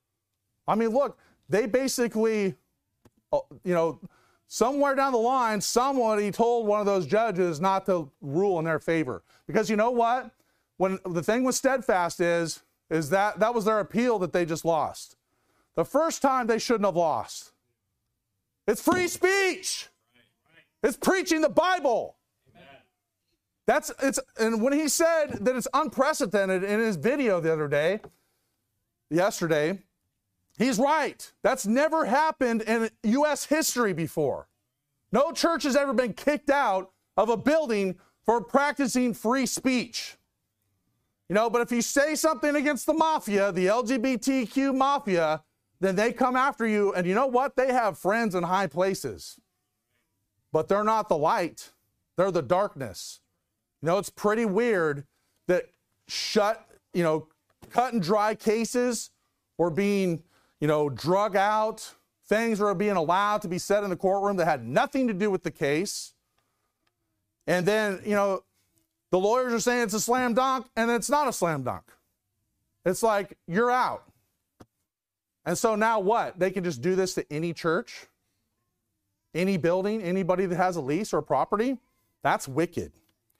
I mean, look, they basically, you know, somewhere down the line, somebody told one of those judges not to rule in their favor. Because you know what? When the thing with Steadfast is, is that that was their appeal that they just lost. The first time they shouldn't have lost. It's free speech. It's preaching the Bible. That's it's and when he said that it's unprecedented in his video the other day, yesterday, he's right. That's never happened in U S history before. No church has ever been kicked out of a building for practicing free speech. You know, but if you say something against the mafia, the L G B T Q mafia, then they come after you, and you know what? They have friends in high places. But they're not the light. They're the darkness. You know, it's pretty weird that shut, you know, cut and dry cases were being, you know, drug out. Things were being allowed to be said in the courtroom that had nothing to do with the case. And then, you know, the lawyers are saying it's a slam dunk, and it's not a slam dunk. It's like, you're out. And so now what? They can just do this to any church, any building, anybody that has a lease or property? That's wicked.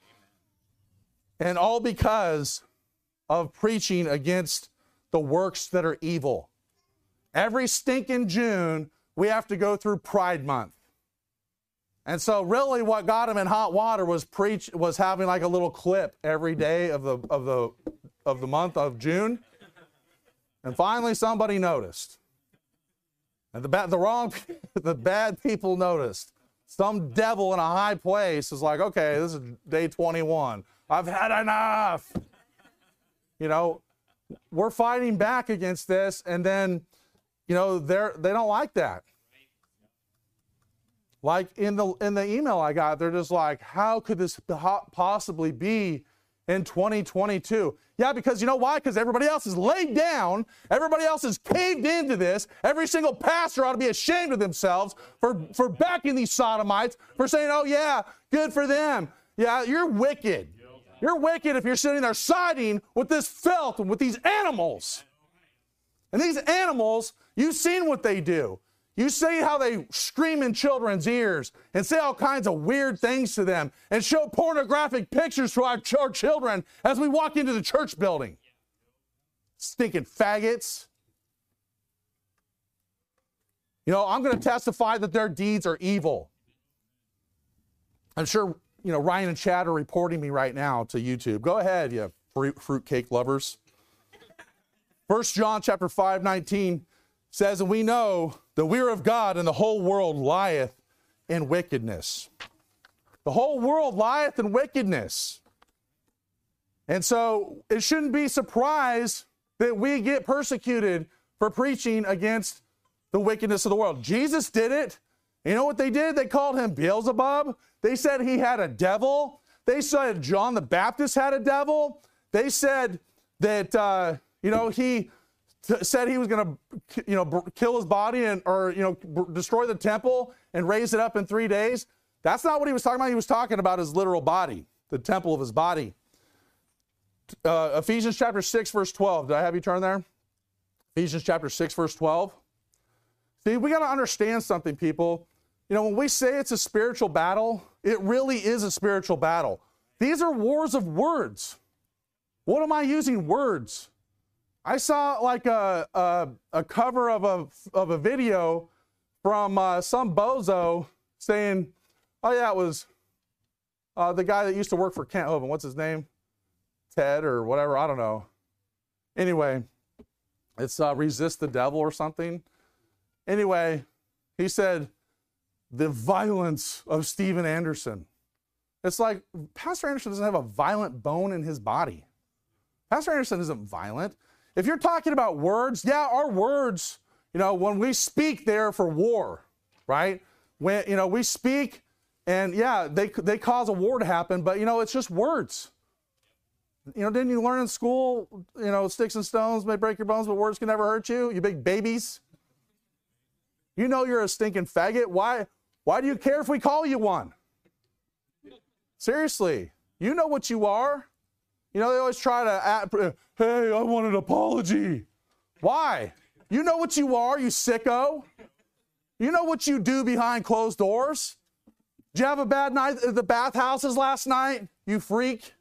And all because of preaching against the works that are evil. Every stinking June, we have to go through Pride Month. And so really what got him in hot water was preach was having like a little clip every day of the of the of the month of June. And finally somebody noticed. And the bad the wrong the bad people noticed. Some devil in a high place is like, okay, this is day twenty-one. I've had enough. You know, we're fighting back against this, and then, you know, they're, they don't like that. Like in the, in the email I got, they're just like, how could this possibly be in twenty twenty-two? Yeah, because you know why? Because everybody else is laid down. Everybody else is caved into this. Every single pastor ought to be ashamed of themselves for, for backing these sodomites, for saying, oh yeah, good for them. Yeah, you're wicked. You're wicked if you're sitting there siding with this filth and with these animals. And these animals, you've seen what they do. You see how they scream in children's ears and say all kinds of weird things to them and show pornographic pictures to our, ch- our children as we walk into the church building. Stinking faggots. You know, I'm going to testify that their deeds are evil. I'm sure, you know, Ryan and Chad are reporting me right now to YouTube. Go ahead, you fruit, fruitcake lovers. First John chapter five, nineteen says, and we know the we're of God, and the whole world lieth in wickedness. The whole world lieth in wickedness. And so it shouldn't be surprised that we get persecuted for preaching against the wickedness of the world. Jesus did it. You know what they did? They called him Beelzebub. They said he had a devil. They said John the Baptist had a devil. They said that, uh, you know, he t- said he was going to, you know, b- kill his body and, or, you know, b- destroy the temple and raise it up in three days. That's not what he was talking about. He was talking about his literal body, the temple of his body. Uh, Ephesians chapter six, verse twelve. Did I have you turn there? Ephesians chapter six, verse twelve. See, we got to understand something, people. You know, when we say it's a spiritual battle, it really is a spiritual battle. These are wars of words. What am I using? Words. I saw like a, a, a cover of a, of a video from uh, some bozo saying, oh yeah, it was uh, the guy that used to work for Kent Hovind. What's his name? Ted or whatever. I don't know. Anyway, it's uh, Resist the Devil or something. Anyway, he said, the violence of Steven Anderson. It's like, Pastor Anderson doesn't have a violent bone in his body. Pastor Anderson isn't violent. If you're talking about words, yeah, our words, you know, when we speak, they're for war, right? When, you know, we speak and yeah, they, they cause a war to happen, but you know, it's just words. You know, didn't you learn in school, you know, sticks and stones may break your bones, but words can never hurt you, you big babies? You know you're a stinking faggot. Why, why do you care if we call you one? Seriously, you know what you are. You know, they always try to, act, hey, I want an apology. Why? You know what you are, you sicko. You know what you do behind closed doors. Did you have a bad night at the bathhouses last night, you freak?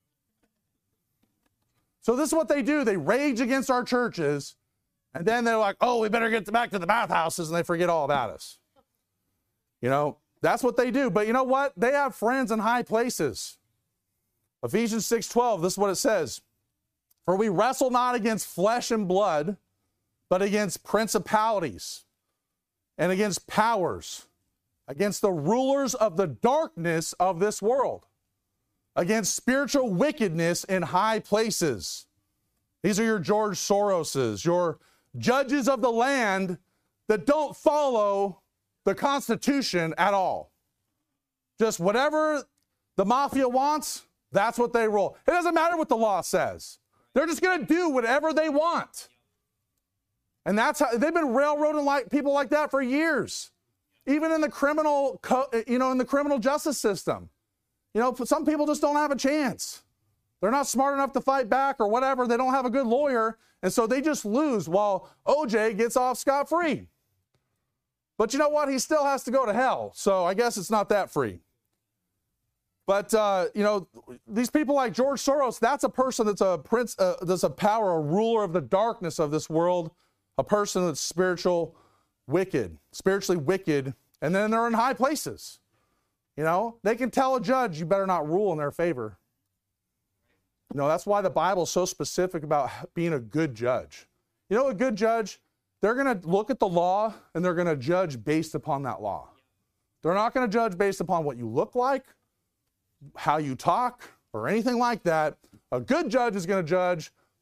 So this is what they do. They rage against our churches, and then they're like, oh, we better get back to the bathhouses, and they forget all about us. You know, that's what they do. But you know what? They have friends in high places. Ephesians six twelve, this is what it says. For we wrestle not against flesh and blood, but against principalities and against powers, against the rulers of the darkness of this world, against spiritual wickedness in high places. These are your George Soroses, your judges of the land that don't follow the Constitution at all. Just whatever the mafia wants, that's what they roll. It doesn't matter what the law says. They're just going to do whatever they want. And that's how they've been railroading like people like that for years. Even in the criminal, you know, in the criminal justice system. You know, some people just don't have a chance. They're not smart enough to fight back or whatever. They don't have a good lawyer. And so they just lose while O J gets off scot-free. But you know what? He still has to go to hell. So I guess it's not that free. But, uh, you know, these people like George Soros, that's a person that's a prince, uh, that's a power, a ruler of the darkness of this world, a person that's spiritual wicked, spiritually wicked, and then they're in high places. You know, they can tell a judge, you better not rule in their favor. You know, that's why the Bible is so specific about being a good judge. You know, a good judge, they're going to look at the law and they're going to judge based upon that law. They're not going to judge based upon what you look like, how you talk, or anything like that. A good judge is going to judge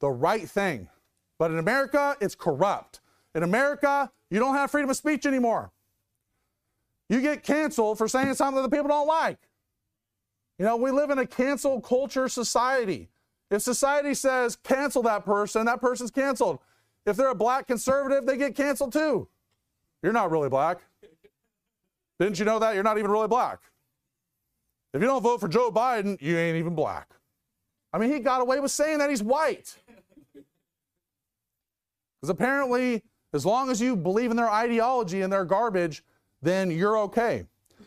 the right thing. But in America, it's corrupt. In America, you don't have freedom of speech anymore. You get canceled for saying something that the people don't like. You know, we live in a cancel culture society. If society says cancel that person, that person's canceled. If they're a black conservative, they get canceled too. You're not really black. Didn't you know that? You're not even really black. If you don't vote for Joe Biden, you ain't even black. I mean, he got away with saying that he's white. Because apparently, as long as you believe in their ideology and their garbage, then you're okay.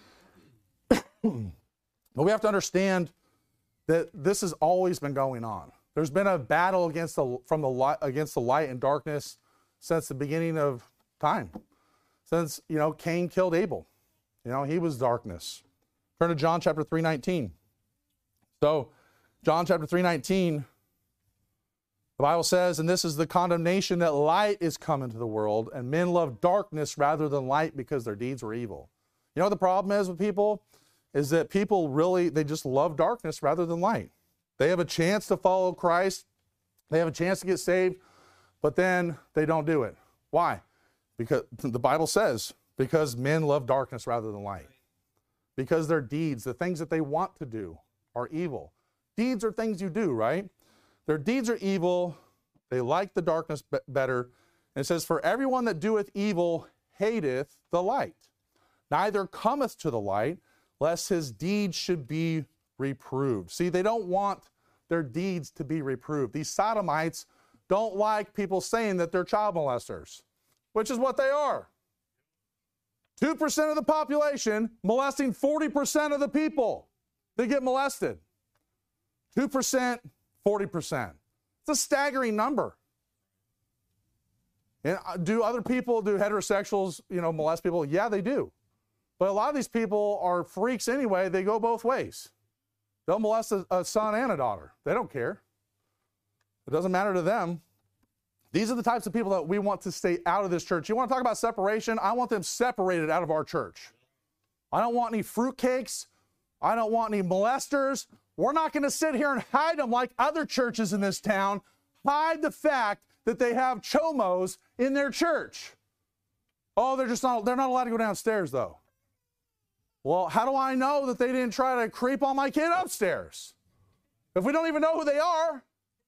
But we have to understand that this has always been going on. There's been a battle against the from the light against the light and darkness since the beginning of time. Since, you know, Cain killed Abel. You know, he was darkness. Turn to John chapter three nineteen. So, John chapter three nineteen, the Bible says, and this is the condemnation, that light is come into the world, and men love darkness rather than light because their deeds were evil. You know what the problem is with people? Is that people really, they just love darkness rather than light. They have a chance to follow Christ. They have a chance to get saved, but then they don't do it. Why? Because the Bible says, because men love darkness rather than light. Because their deeds, the things that they want to do, are evil. Deeds are things you do, right? Their deeds are evil. They like the darkness be- better. And it says, for everyone that doeth evil hateth the light, neither cometh to the light, lest his deeds should be reproved. See, they don't want their deeds to be reproved. These sodomites don't like people saying that they're child molesters, which is what they are. two percent of the population molesting forty percent of the people that get molested. two percent, forty percent. It's a staggering number. And do other people, do heterosexuals, you know, molest people? Yeah, they do. But a lot of these people are freaks anyway. They go both ways. They'll molest a, a son and a daughter. They don't care. It doesn't matter to them. These are the types of people that we want to stay out of this church. You want to talk about separation? I want them separated out of our church. I don't want any fruitcakes. I don't want any molesters. We're not going to sit here and hide them like other churches in this town hide the fact that they have chomos in their church. Oh, they're just not, they're not allowed to go downstairs though. Well, how do I know that they didn't try to creep on my kid upstairs? If we don't even know who they are.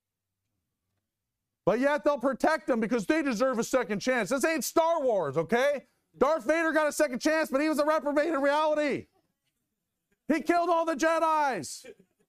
But yet they'll protect them because they deserve a second chance. This ain't Star Wars, okay? Darth Vader got a second chance, but he was a reprobate in reality. He killed all the Jedis.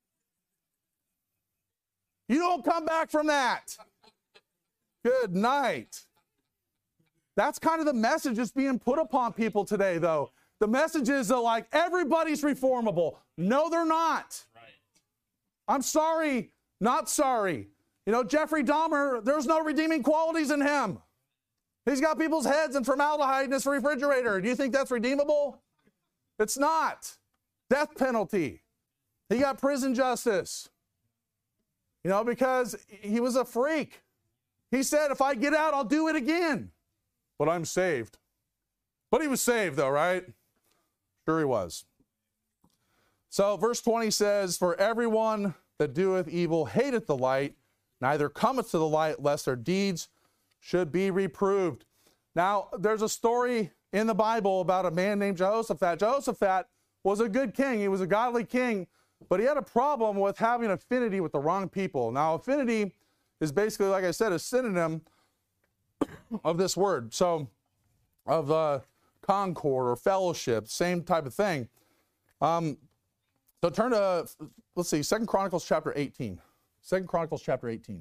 You don't come back from that. Good night. That's kind of the message that's being put upon people today, though. The message is that, like, everybody's reformable. No, they're not. Right. I'm sorry, not sorry. You know, Jeffrey Dahmer, there's no redeeming qualities in him. He's got people's heads in formaldehyde in his refrigerator. Do you think that's redeemable? It's not. Death penalty. He got prison justice. You know, because he was a freak. He said, if I get out, I'll do it again. But I'm saved. But he was saved, though, right? Sure he was. So verse twenty says, for everyone that doeth evil hateth the light, neither cometh to the light, lest their deeds should be reproved. Now, there's a story in the Bible about a man named Jehoshaphat. Jehoshaphat was a good king. He was a godly king, but he had a problem with having affinity with the wrong people. Now, affinity is basically, like I said, a synonym of this word. So, of uh, concord or fellowship, same type of thing. Um, so turn to, let's see, Second Chronicles chapter eighteen. Second Chronicles chapter eighteen.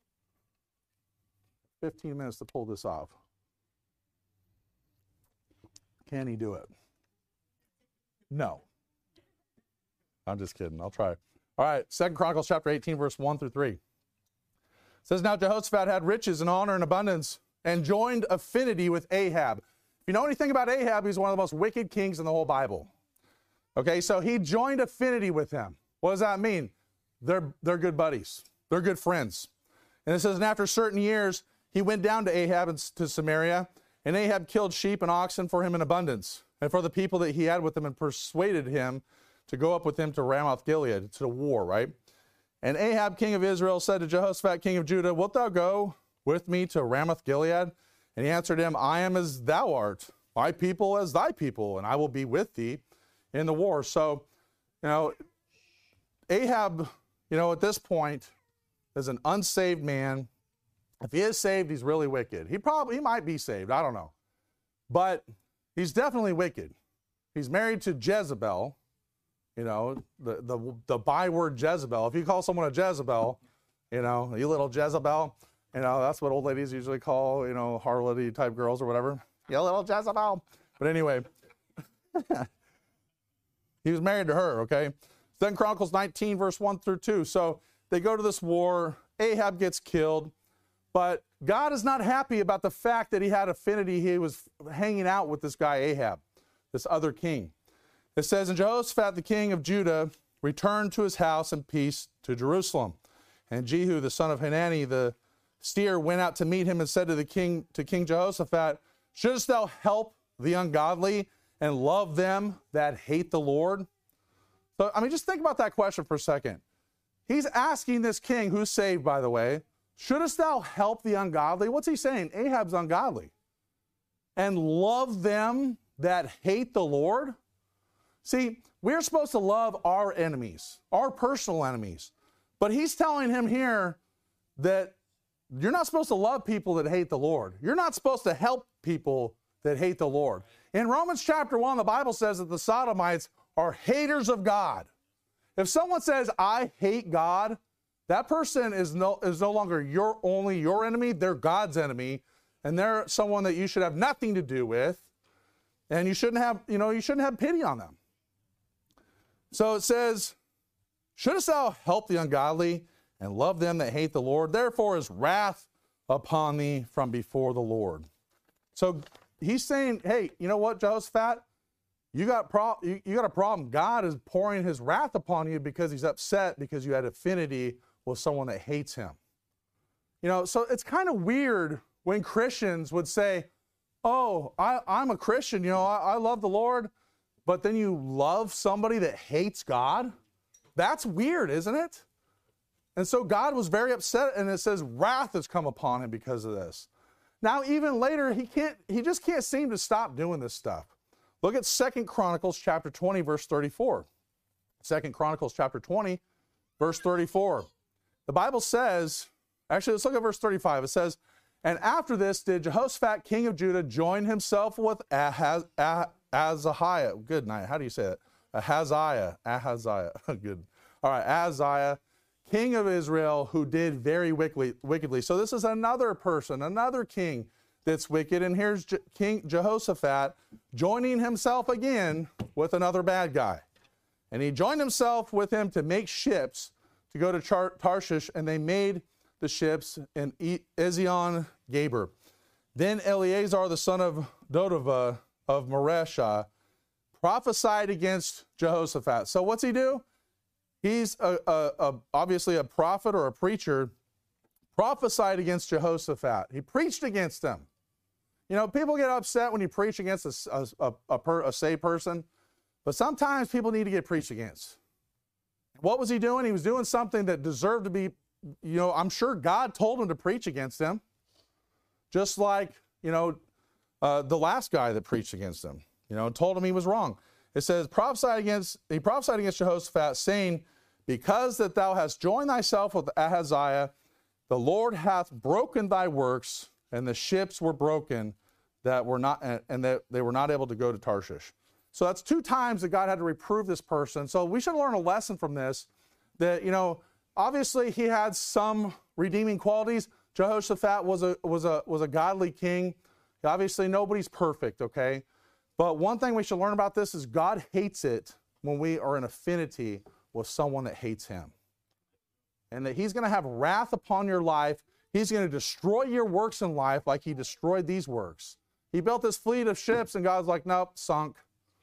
fifteen minutes to pull this off. Can he do it? No. I'm just kidding. I'll try. All right, Second Chronicles chapter eighteen, verse one through three. It says, now Jehoshaphat had riches and honor and abundance, and joined affinity with Ahab. If you know anything about Ahab, he's one of the most wicked kings in the whole Bible. Okay, so he joined affinity with him. What does that mean? They're, they're good buddies. They're good friends. And it says, and after certain years, he went down to Ahab and to Samaria, and Ahab killed sheep and oxen for him in abundance, and for the people that he had with him, and persuaded him to go up with him to Ramoth Gilead, to the war, right? And Ahab, king of Israel, said to Jehoshaphat, king of Judah, wilt thou go with me to Ramoth Gilead? And he answered him, I am as thou art, my people as thy people, and I will be with thee in the war. So, you know, Ahab, you know, at this point is an unsaved man. If he is saved, he's really wicked. He probably, he might be saved, I don't know. But he's definitely wicked. He's married to Jezebel, you know, the, the, the byword Jezebel. If you call someone a Jezebel, you know, you little Jezebel, you know, that's what old ladies usually call, you know, harlot type girls or whatever. You little Jezebel. But anyway, he was married to her, okay? Second Chronicles nineteen, verse one through two. So they go to this war. Ahab gets killed. But God is not happy about the fact that he had affinity. He was hanging out with this guy Ahab, this other king. It says, and Jehoshaphat, the king of Judah, returned to his house in peace to Jerusalem. And Jehu, the son of Hanani, the seer, went out to meet him and said to the king, to King Jehoshaphat, shouldest thou help the ungodly and love them that hate the Lord? So, I mean, just think about that question for a second. He's asking this king, who's saved, by the way, shouldest thou help the ungodly? What's he saying? Ahab's ungodly. And love them that hate the Lord? See, we're supposed to love our enemies, our personal enemies. But he's telling him here that you're not supposed to love people that hate the Lord. You're not supposed to help people that hate the Lord. In Romans chapter one, the Bible says that the Sodomites are haters of God. If someone says, I hate God, that person is no, is no longer your only your enemy, they're God's enemy, and they're someone that you should have nothing to do with, and you shouldn't have, you know, you shouldn't have pity on them. So it says, shouldest thou help the ungodly and love them that hate the Lord? Therefore is wrath upon thee from before the Lord. So he's saying, hey, you know what, Jehoshaphat? You got, pro- you, you got a problem. God is pouring his wrath upon you because he's upset because you had affinity with someone that hates him. You know, so it's kind of weird when Christians would say, oh, I, I'm a Christian, you know, I, I love the Lord, but then you love somebody that hates God? That's weird, isn't it? And so God was very upset, and it says wrath has come upon him because of this. Now, even later, he can't, he just can't seem to stop doing this stuff. Look at Second Chronicles chapter twenty, verse thirty-four. Second Chronicles chapter twenty, verse thirty-four. The Bible says, actually, let's look at verse thirty-five. It says, and after this did Jehoshaphat, king of Judah, join himself with Ahaz, Ah, Ahaziah. Good night. How do you say it? Ahaziah. Ahaziah. Good. All right. Ahaziah, king of Israel, who did very wickedly. wickedly. So this is another person, another king that's wicked. And here's Je- King Jehoshaphat joining himself again with another bad guy. And he joined himself with him to make ships to go to Char- Tarshish, and they made the ships in e- Ezion Gaber. Then Eleazar, the son of Dodavah of Mareshah, prophesied against Jehoshaphat. So what's he do? He's a, a, a, obviously a prophet or a preacher, prophesied against Jehoshaphat. He preached against him. You know, people get upset when you preach against a, a, a, per, a saved person, but sometimes people need to get preached against. What was he doing? He was doing something that deserved to be, you know, I'm sure God told him to preach against him, just like, you know, uh, the last guy that preached against him, you know, told him he was wrong. It says, prophesied against, he prophesied against Jehoshaphat, saying, because that thou hast joined thyself with Ahaziah, the Lord hath broken thy works, and the ships were broken that were not, and that they were not able to go to Tarshish. So that's two times that God had to reprove this person. So we should learn a lesson from this, that, you know, obviously he had some redeeming qualities. Jehoshaphat was a, was a, was a godly king. Obviously nobody's perfect, okay? But one thing we should learn about this is God hates it when we are in affinity with someone that hates him. And that he's going to have wrath upon your life. He's going to destroy your works in life like he destroyed these works. He built this fleet of ships, and God's like, nope, sunk.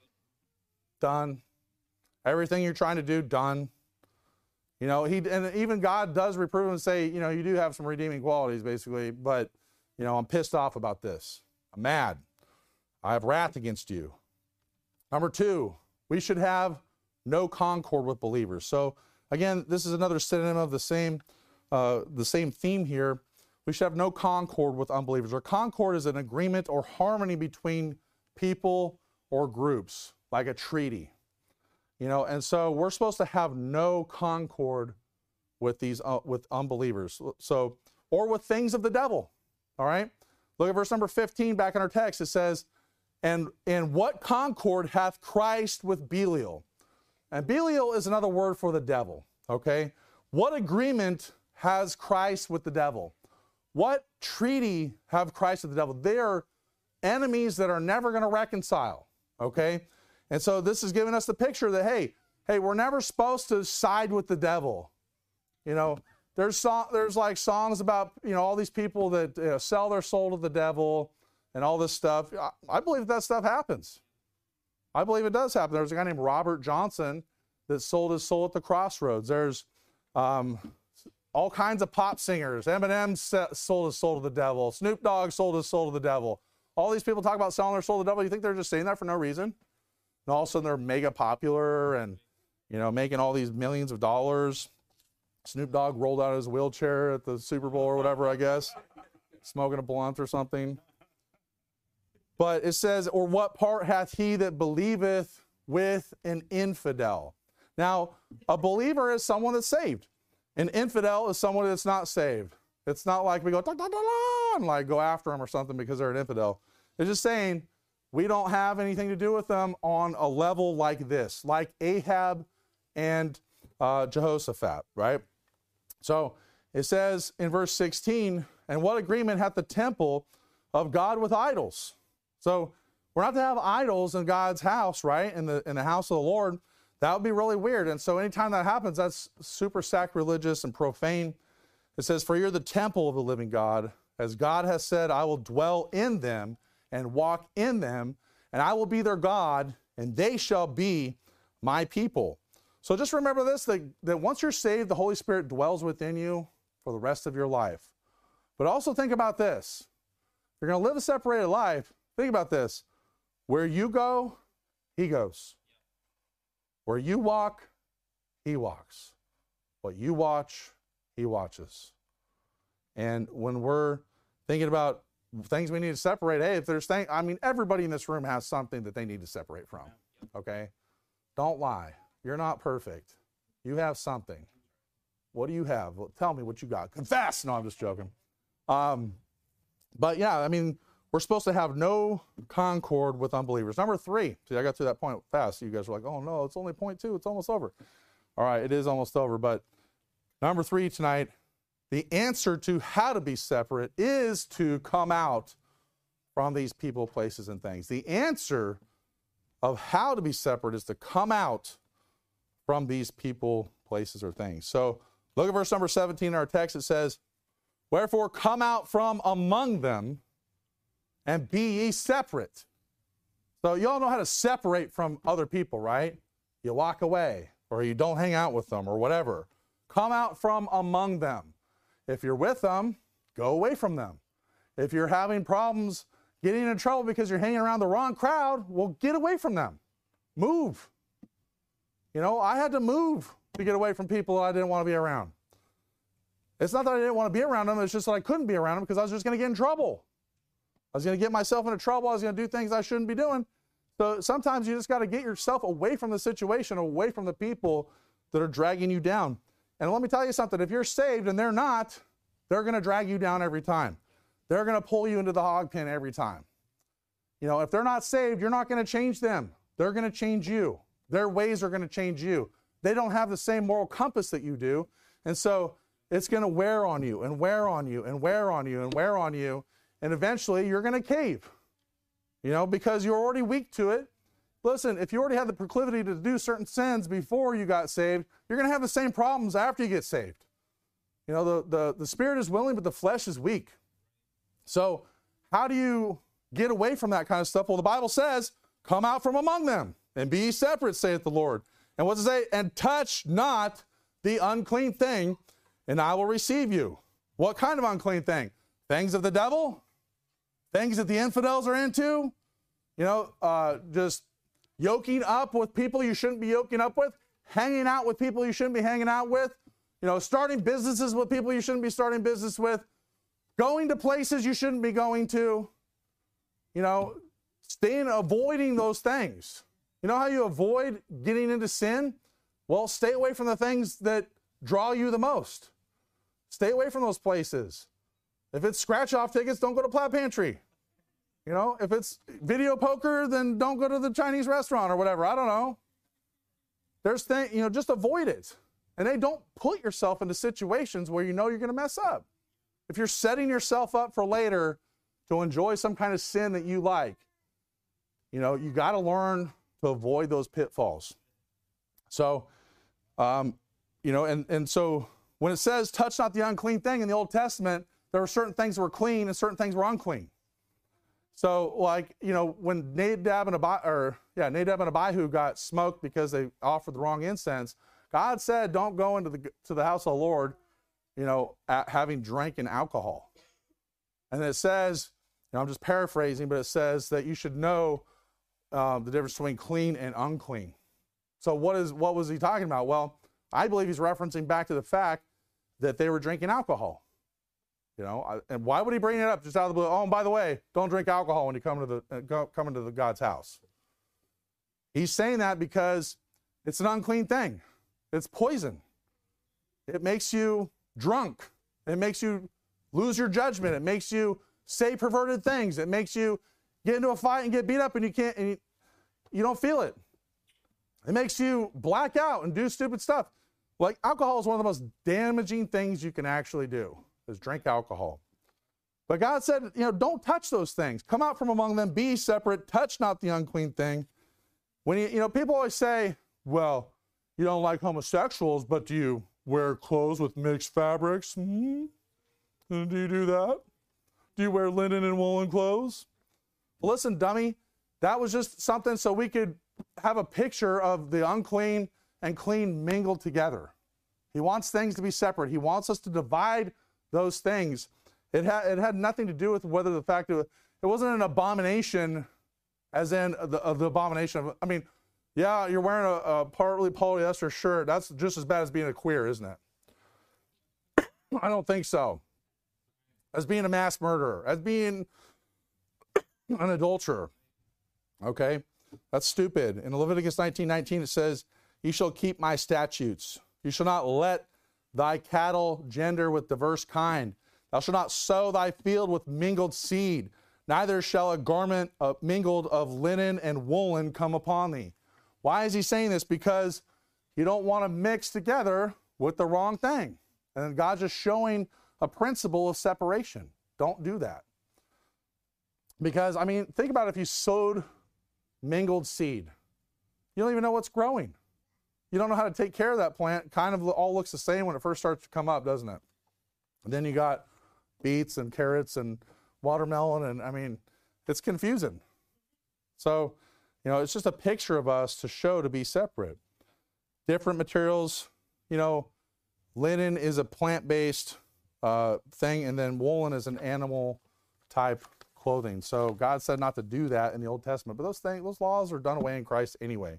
Done. Everything you're trying to do, done. You know, he and even God does reprove him and say, you know, you do have some redeeming qualities, basically, but, you know, I'm pissed off about this. I'm mad. I have wrath against you. Number two, we should have no concord with believers. So Again, this is another synonym of the same, uh, the same theme here. We should have no concord with unbelievers. Or concord is an agreement or harmony between people or groups, like a treaty. You know, and so we're supposed to have no concord with these uh, with unbelievers. So, or with things of the devil. All right? Look at verse number fifteen back in our text. It says, and, and what concord hath Christ with Belial? And Belial is another word for the devil. Okay? What agreement has Christ with the devil? What treaty have Christ with the devil? They are enemies that are never going to reconcile. Okay? And so this is giving us the picture that, hey, hey, we're never supposed to side with the devil. You know, there's song, there's like songs about, you know, all these people that you know, sell their soul to the devil and all this stuff. I, I believe that stuff happens. I believe it does happen. There's a guy named Robert Johnson that sold his soul at the crossroads. There's um, all kinds of pop singers. Eminem sold his soul to the devil. Snoop Dogg sold his soul to the devil. All these people talk about selling their soul to the devil. You think they're just saying that for no reason? And all of a sudden they're mega popular and, you know, making all these millions of dollars. Snoop Dogg rolled out of his wheelchair at the Super Bowl or whatever, I guess, smoking a blunt or something. But it says, or what part hath he that believeth with an infidel? Now, a believer is someone that's saved. An infidel is someone that's not saved. It's not like we go, da, da, da, da, and like go after them or something because they're an infidel. It's just saying, we don't have anything to do with them on a level like this, like Ahab and uh, Jehoshaphat, right? So it says in verse sixteen, and what agreement hath the temple of God with idols? So we're not to have idols in God's house, right? In the, in the house of the Lord. That would be really weird. And so anytime that happens, that's super sacrilegious and profane. It says, for you're the temple of the living God. As God has said, I will dwell in them and walk in them, and I will be their God, and they shall be my people. So just remember this, that, that once you're saved, the Holy Spirit dwells within you for the rest of your life. But also think about this. If you're going to live a separated life, think about this. Where you go, he goes. Where you walk, he walks. What you watch, he watches. And when we're thinking about things we need to separate, hey, if there's things, I mean, everybody in this room has something that they need to separate from, okay? Don't lie. You're not perfect. You have something. What do you have? Well, tell me what you got. Confess. No, I'm just joking. Um, but yeah, I mean, we're supposed to have no concord with unbelievers. Number three. See, I got to that point fast. You guys were like, oh no, it's only point two. It's almost over. All right, it is almost over. But number three tonight, the answer to how to be separate is to come out from these people, places, and things. The answer of how to be separate is to come out from these people, places, or things. So look at verse number seventeen in our text. It says, wherefore come out from among them and be ye separate. So you all know how to separate from other people, right? You walk away or you don't hang out with them or whatever. Come out from among them. If you're with them, go away from them. If you're having problems getting in trouble because you're hanging around the wrong crowd, well, get away from them. Move. You know, I had to move to get away from people I didn't want to be around. It's not that I didn't want to be around them. It's just that I couldn't be around them because I was just going to get in trouble. I was going to get myself into trouble. I was going to do things I shouldn't be doing. So sometimes you just got to get yourself away from the situation, away from the people that are dragging you down. And let me tell you something. If you're saved and they're not, they're going to drag you down every time. They're going to pull you into the hog pen every time. You know, if they're not saved, you're not going to change them. They're going to change you. Their ways are going to change you. They don't have the same moral compass that you do. And so it's going to wear on you and wear on you and wear on you and wear on you. And eventually you're going to cave, you know, because you're already weak to it. Listen, if you already had the proclivity to do certain sins before you got saved, you're going to have the same problems after you get saved. You know, the, the, the spirit is willing, but the flesh is weak. So how do you get away from that kind of stuff? Well, the Bible says, come out from among them and be ye separate, saith the Lord. And what does it say? And touch not the unclean thing, and I will receive you. What kind of unclean thing? Things of the devil? Things that the infidels are into? You know, uh, just yoking up with people you shouldn't be yoking up with? hanging out with people you shouldn't be hanging out with, you know, starting businesses with people you shouldn't be starting business with, going to places you shouldn't be going to, you know, staying, avoiding those things. You know how you avoid getting into sin? Well, stay away from the things that draw you the most. Stay away from those places. If it's scratch-off tickets, don't go to Plaid Pantry. You know, if it's video poker, then don't go to the Chinese restaurant or whatever. I don't know. There's things, you know, just avoid it. And they don't put yourself into situations where you know you're going to mess up. If you're setting yourself up for later to enjoy some kind of sin that you like, you know, you got to learn to avoid those pitfalls. So, um, you know, and, and so when it says touch not the unclean thing in the Old Testament, there were certain things that were clean and certain things were unclean. So, like, you know, when Nadab and Abihu, or yeah, Nadab and Abihu got smoked because they offered the wrong incense, God said, "Don't go into the to the house of the Lord, you know, at having drinking alcohol." And it says, you know, I'm just paraphrasing, but it says that you should know um, the difference between clean and unclean. So, what is what was he talking about? Well, I believe he's referencing back to the fact that they were drinking alcohol. You know, and why would he bring it up just out of the blue? Oh, and by the way, don't drink alcohol when you come to the uh, go, come into the God's house. He's saying that because it's an unclean thing. It's poison. It makes you drunk. It makes you lose your judgment. It makes you say perverted things. It makes you get into a fight and get beat up and you can't, and you, you don't feel it. It makes you black out and do stupid stuff. Like, alcohol is one of the most damaging things you can actually do. Is drink alcohol. But God said, you know, don't touch those things. Come out from among them, be separate, touch not the unclean thing. When you, you know, people always say, well, you don't like homosexuals, but do you wear clothes with mixed fabrics? Mm-hmm. Do you do that? Do you wear linen and woolen clothes? Well, listen, dummy, that was just something so we could have a picture of the unclean and clean mingled together. He wants things to be separate. He wants us to divide those things. It had, it had nothing to do with whether the fact that it wasn't an abomination as in the, uh, the abomination of, I mean, yeah, you're wearing a, a partly polyester shirt. That's just as bad as being a queer, isn't it? I don't think so. As being a mass murderer, as being an adulterer. Okay? That's stupid. In Leviticus nineteen nineteen, it says, "You shall keep my statutes. You shall not let thy cattle gender with diverse kind. Thou shalt not sow thy field with mingled seed. Neither shall a garment uh, mingled of linen and woolen come upon thee." Why is he saying this? Because you don't want to mix together with the wrong thing. And God's just showing a principle of separation. Don't do that. Because, I mean, think about if you sowed mingled seed. You don't even know what's growing. You don't know how to take care of that plant. Kind of all looks the same when it first starts to come up, doesn't it? And then you got beets and carrots and watermelon, and I mean, it's confusing. So, you know, it's just a picture of us to show to be separate. Different materials, you know, linen is a plant-based uh, thing, and then woolen is an animal-type clothing. So God said not to do that in the Old Testament, but those things, those laws are done away in Christ anyway.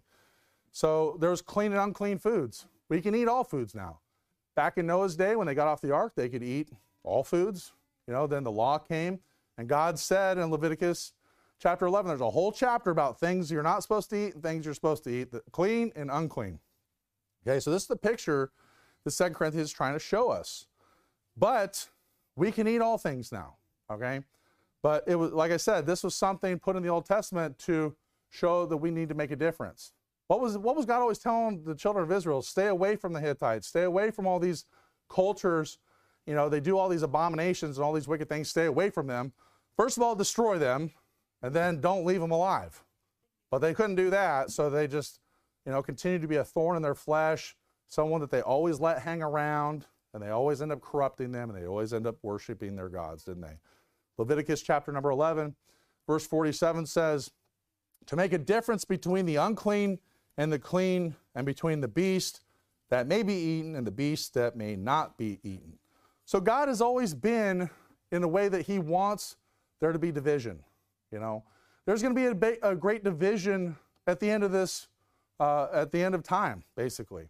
So there's clean and unclean foods. We can eat all foods now. Back in Noah's day, when they got off the ark, they could eat all foods. You know, then the law came, and God said in Leviticus chapter eleven, there's a whole chapter about things you're not supposed to eat and things you're supposed to eat, clean and unclean. Okay, so this is the picture that Second Corinthians is trying to show us. But we can eat all things now, okay? But it was, like I said, this was something put in the Old Testament to show that we need to make a difference. What was, what was God always telling the children of Israel? Stay away from the Hittites. Stay away from all these cultures. You know, they do all these abominations and all these wicked things. Stay away from them. First of all, destroy them, and then don't leave them alive. But they couldn't do that, so they just, you know, continue to be a thorn in their flesh, someone that they always let hang around, and they always end up corrupting them, and they always end up worshiping their gods, didn't they? Leviticus chapter number eleven, verse forty-seven says, "To make a difference between the unclean and the clean, and between the beast that may be eaten and the beast that may not be eaten." So God has always been in a way that he wants there to be division. You know, there's going to be a, ba- a great division at the end of this uh, at the end of time, basically.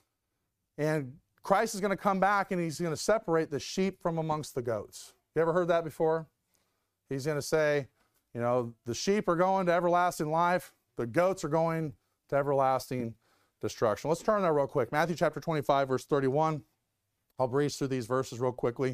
And Christ is going to come back and he's going to separate the sheep from amongst the goats. You ever heard that before? He's going to say, you know, the sheep are going to everlasting life. The goats are going to everlasting destruction. Let's turn there real quick. Matthew chapter twenty-five, verse thirty-one. I'll breeze through these verses real quickly.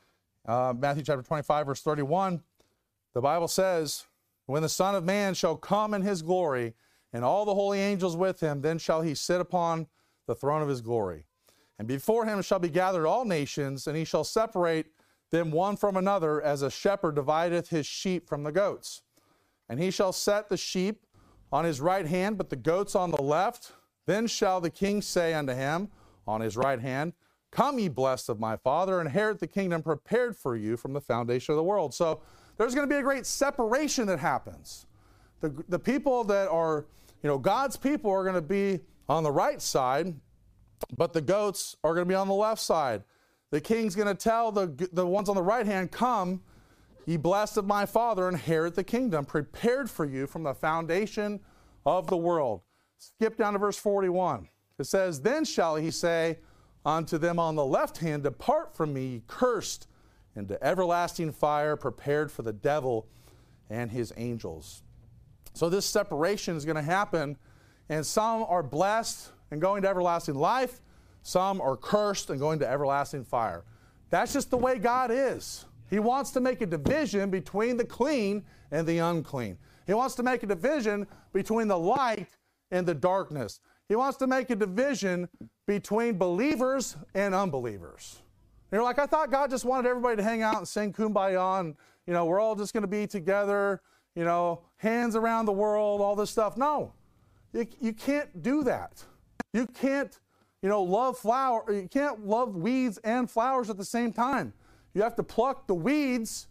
Uh, Matthew chapter twenty-five, verse thirty-one. The Bible says, when the Son of Man shall come in his glory, and all the holy angels with him, then shall he sit upon the throne of his glory. And before him shall be gathered all nations, and he shall separate them one from another, as a shepherd divideth his sheep from the goats. And he shall set the sheep on his right hand, but the goats on the left. Then shall the king say unto him on his right hand, come ye blessed of my Father, inherit the kingdom prepared for you from the foundation of the world. So there's going to be a great separation that happens. The, the people that are, you know, God's people are going to be on the right side, but the goats are going to be on the left side. The king's going to tell the, the ones on the right hand, come, ye blessed of my Father, inherit the kingdom prepared for you from the foundation of the world. Skip down to verse forty-one. It says, then shall he say unto them on the left hand, depart from me, ye cursed, into everlasting fire prepared for the devil and his angels. So this separation is going to happen, and some are blessed and going to everlasting life. Some are cursed and going to everlasting fire. That's just the way God is. He wants to make a division between the clean and the unclean. He wants to make a division between the light and the darkness. He wants to make a division between believers and unbelievers. And you're like, I thought God just wanted everybody to hang out and sing Kumbaya, and, you know, we're all just going to be together, you know, hands around the world, all this stuff. No, you, you can't do that. You can't, you know, love flower. You can't love weeds and flowers at the same time. You have to pluck the weeds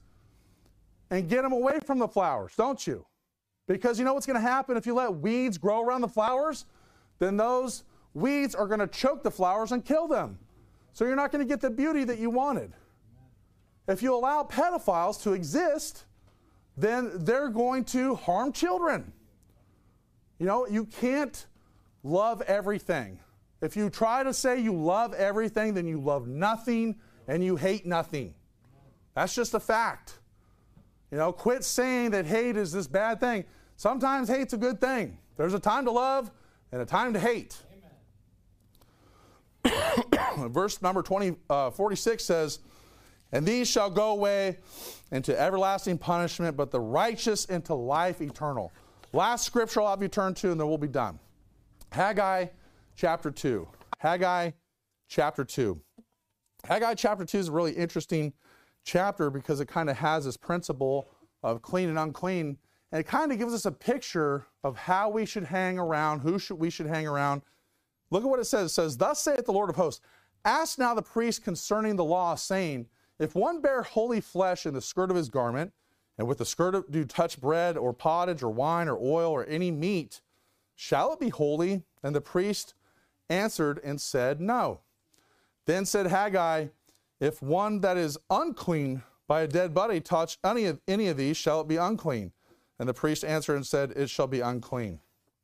and get them away from the flowers, don't you? Because you know what's going to happen if you let weeds grow around the flowers? Then those weeds are going to choke the flowers and kill them. So you're not going to get the beauty that you wanted. If you allow pedophiles to exist, then they're going to harm children. You know, you can't love everything. If you try to say you love everything, then you love nothing and you hate nothing. That's just a fact. You know, quit saying that hate is this bad thing. Sometimes hate's a good thing. There's a time to love and a time to hate. Verse number twenty, uh, forty-six says, and these shall go away into everlasting punishment, but the righteous into life eternal. Last scripture I'll have you turn to, and then we'll be done. Haggai chapter two. Haggai chapter two. Haggai chapter two is a really interesting chapter because it kind of has this principle of clean and unclean, and it kind of gives us a picture of how we should hang around, who should we should hang around. Look at what it says. It says, thus saith the Lord of hosts, ask now the priest concerning the law, saying, if one bear holy flesh in the skirt of his garment, and with the skirt of, do touch bread or pottage or wine or oil or any meat, shall it be holy? And the priest answered and said, no. Then said Haggai, if one that is unclean by a dead body touch any of, any of these, shall it be unclean? And the priest answered and said, it shall be unclean.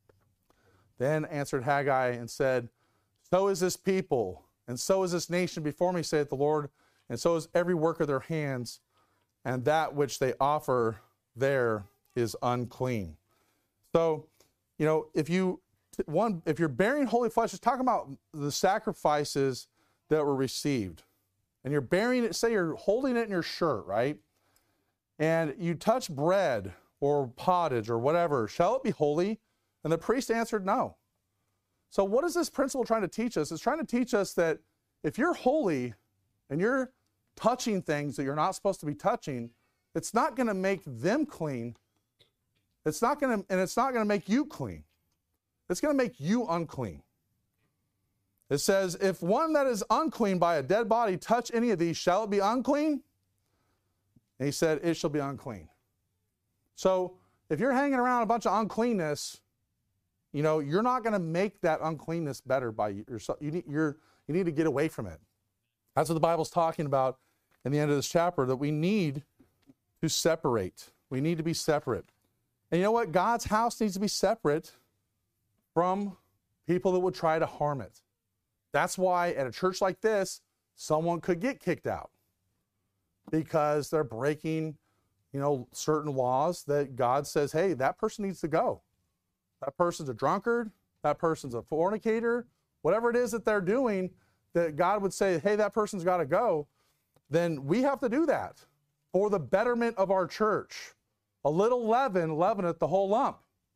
Then answered Haggai and said, so is this people, and so is this nation before me, saith the Lord, and so is every work of their hands, and that which they offer there is unclean. So, you know, if you one if you're bearing holy flesh, it's talking about the sacrifices that were received. And you're bearing it, say you're holding it in your shirt, right? And you touch bread or pottage or whatever, shall it be holy? And the priest answered no. So what is this principle trying to teach us? It's trying to teach us that if you're holy and you're touching things that you're not supposed to be touching, it's not going to make them clean. It's not going to, and it's not going to make you clean. It's going to make you unclean. It says, if one that is unclean by a dead body touch any of these, shall it be unclean? And he said, it shall be unclean. So if you're hanging around a bunch of uncleanness, you know, you're not going to make that uncleanness better by yourself. You need, you're, you need to get away from it. That's what the Bible's talking about in the end of this chapter, that we need to separate. We need to be separate. And you know what? God's house needs to be separate from people that would try to harm it. That's why at a church like this, someone could get kicked out because they're breaking, you know, certain laws that God says, hey, that person needs to go. That person's a drunkard, that person's a fornicator, whatever it is that they're doing that God would say, hey, that person's got to go, then we have to do that for the betterment of our church. A little leaven leaveneth the whole lump.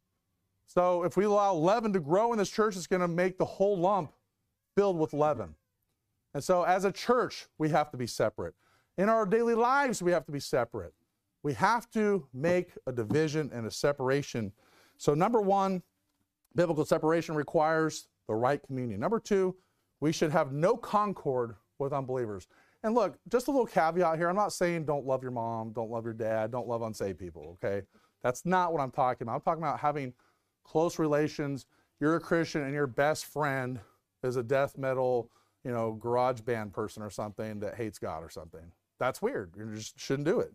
So if we allow leaven to grow in this church, it's going to make the whole lump filled with leaven. And so as a church, we have to be separate. In our daily lives, we have to be separate. We have to make a division and a separation. So number one, biblical separation requires the right communion. Number two, we should have no concord with unbelievers. And look, just a little caveat here. I'm not saying don't love your mom, don't love your dad, don't love unsaved people, okay? That's not what I'm talking about. I'm talking about having close relations. You're a Christian and your best friend is a death metal, you know, garage band person or something that hates God or something. That's weird. You just shouldn't do it.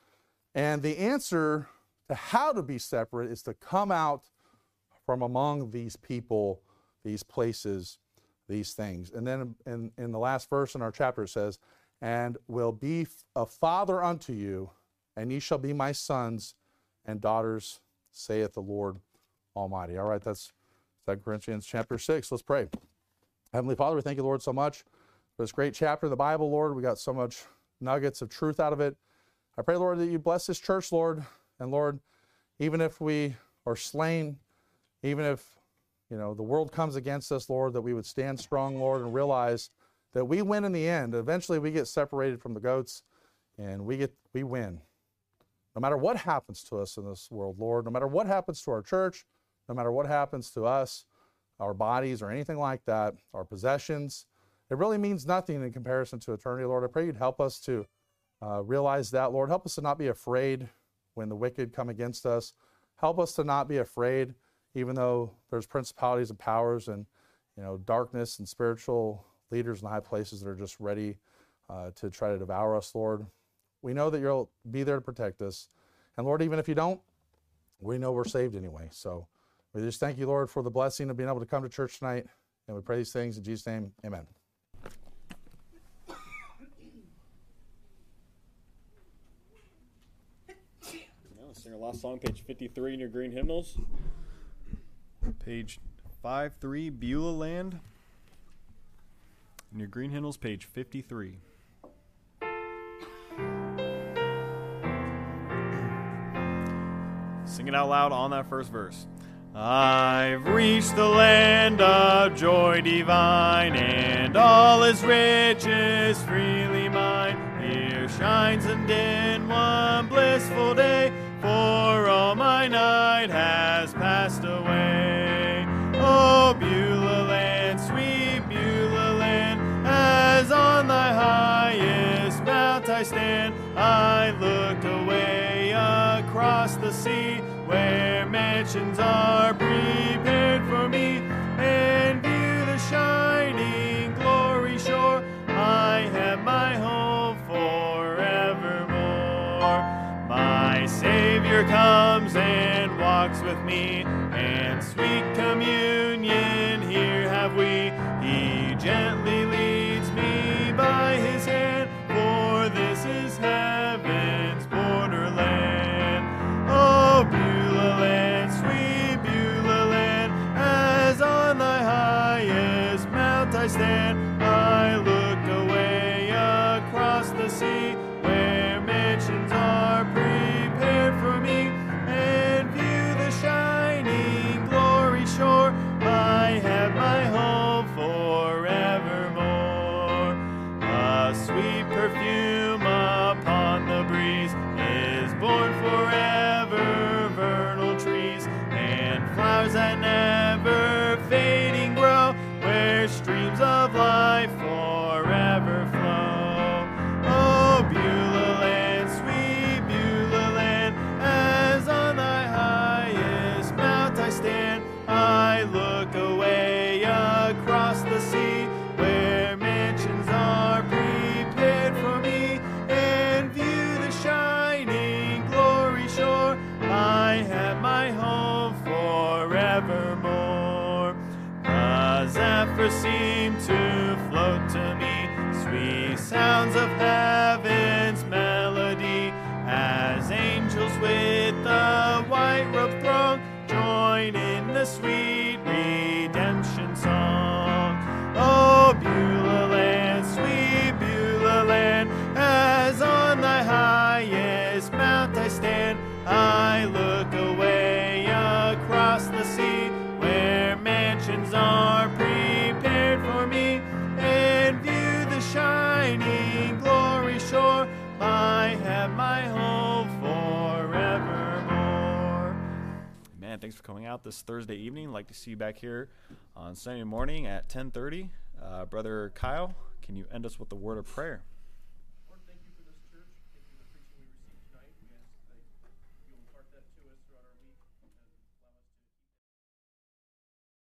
And the answer to how to be separate is to come out from among these people, these places, these things. And then in, in the last verse in our chapter it says, and will be a father unto you, and ye shall be my sons and daughters, saith the Lord Almighty. All right, that's Second Corinthians chapter six. Let's pray. Heavenly Father, we thank you, Lord, so much for this great chapter of the Bible, Lord. We got so much nuggets of truth out of it. I pray, Lord, that you bless this church, Lord. And Lord, even if we are slain, even if, you know, the world comes against us, Lord, that we would stand strong, Lord, and realize that we win in the end. Eventually we get separated from the goats and we get we win. No matter what happens to us in this world, Lord, no matter what happens to our church, no matter what happens to us, our bodies or anything like that, our possessions, it really means nothing in comparison to eternity, Lord. I pray you'd help us to uh, realize that, Lord. Help us to not be afraid when the wicked come against us. Help us to not be afraid, even though there's principalities and powers and, you know, darkness and spiritual leaders in high places that are just ready uh, to try to devour us, Lord. We know that you'll be there to protect us. And Lord, even if you don't, we know we're saved anyway. So we just thank you, Lord, for the blessing of being able to come to church tonight. And we pray these things in Jesus' name. Amen. Let's sing our last song, page fifty-three in your green hymnals. Page five three, Beulah Land. In your green hymnals, page fifty-three. Sing it out loud on that first verse. I've reached the land of joy divine, and all its riches freely mine. Here shines and in one blissful day, for all my night has passed away. Oh, Beulah Land, sweet Beulah Land, as on thy highest mount I stand, I look away across the sea, where mansions are prepared for me, and view the shining glory shore. I have my home forevermore. My Savior comes and walks with me, and sweet communion here have we. He gently leads me by his hand, for this is heaven's borderland. Oh, Beulah Land, sweet Beulah Land, as on thy highest mount I stand, I look away across the sea, where mansions are prepared for me, and view the shining glory shore. I have my home forevermore. A sweet perfume upon stars seem to float to me, sweet sounds of heaven's melody, as angels with the white robe throng join in the sweet redemption song. Oh, Beulah land, sweet Beulah land, as on thy highest mount I stand, I look away across the sea, where mansions are prepared for me, and view the shining glory shore, I have my hope forevermore. Man, thanks for coming out this Thursday evening. I'd like to see you back here on Sunday morning at ten thirty. Uh, Brother Kyle, can you end us with the word of prayer?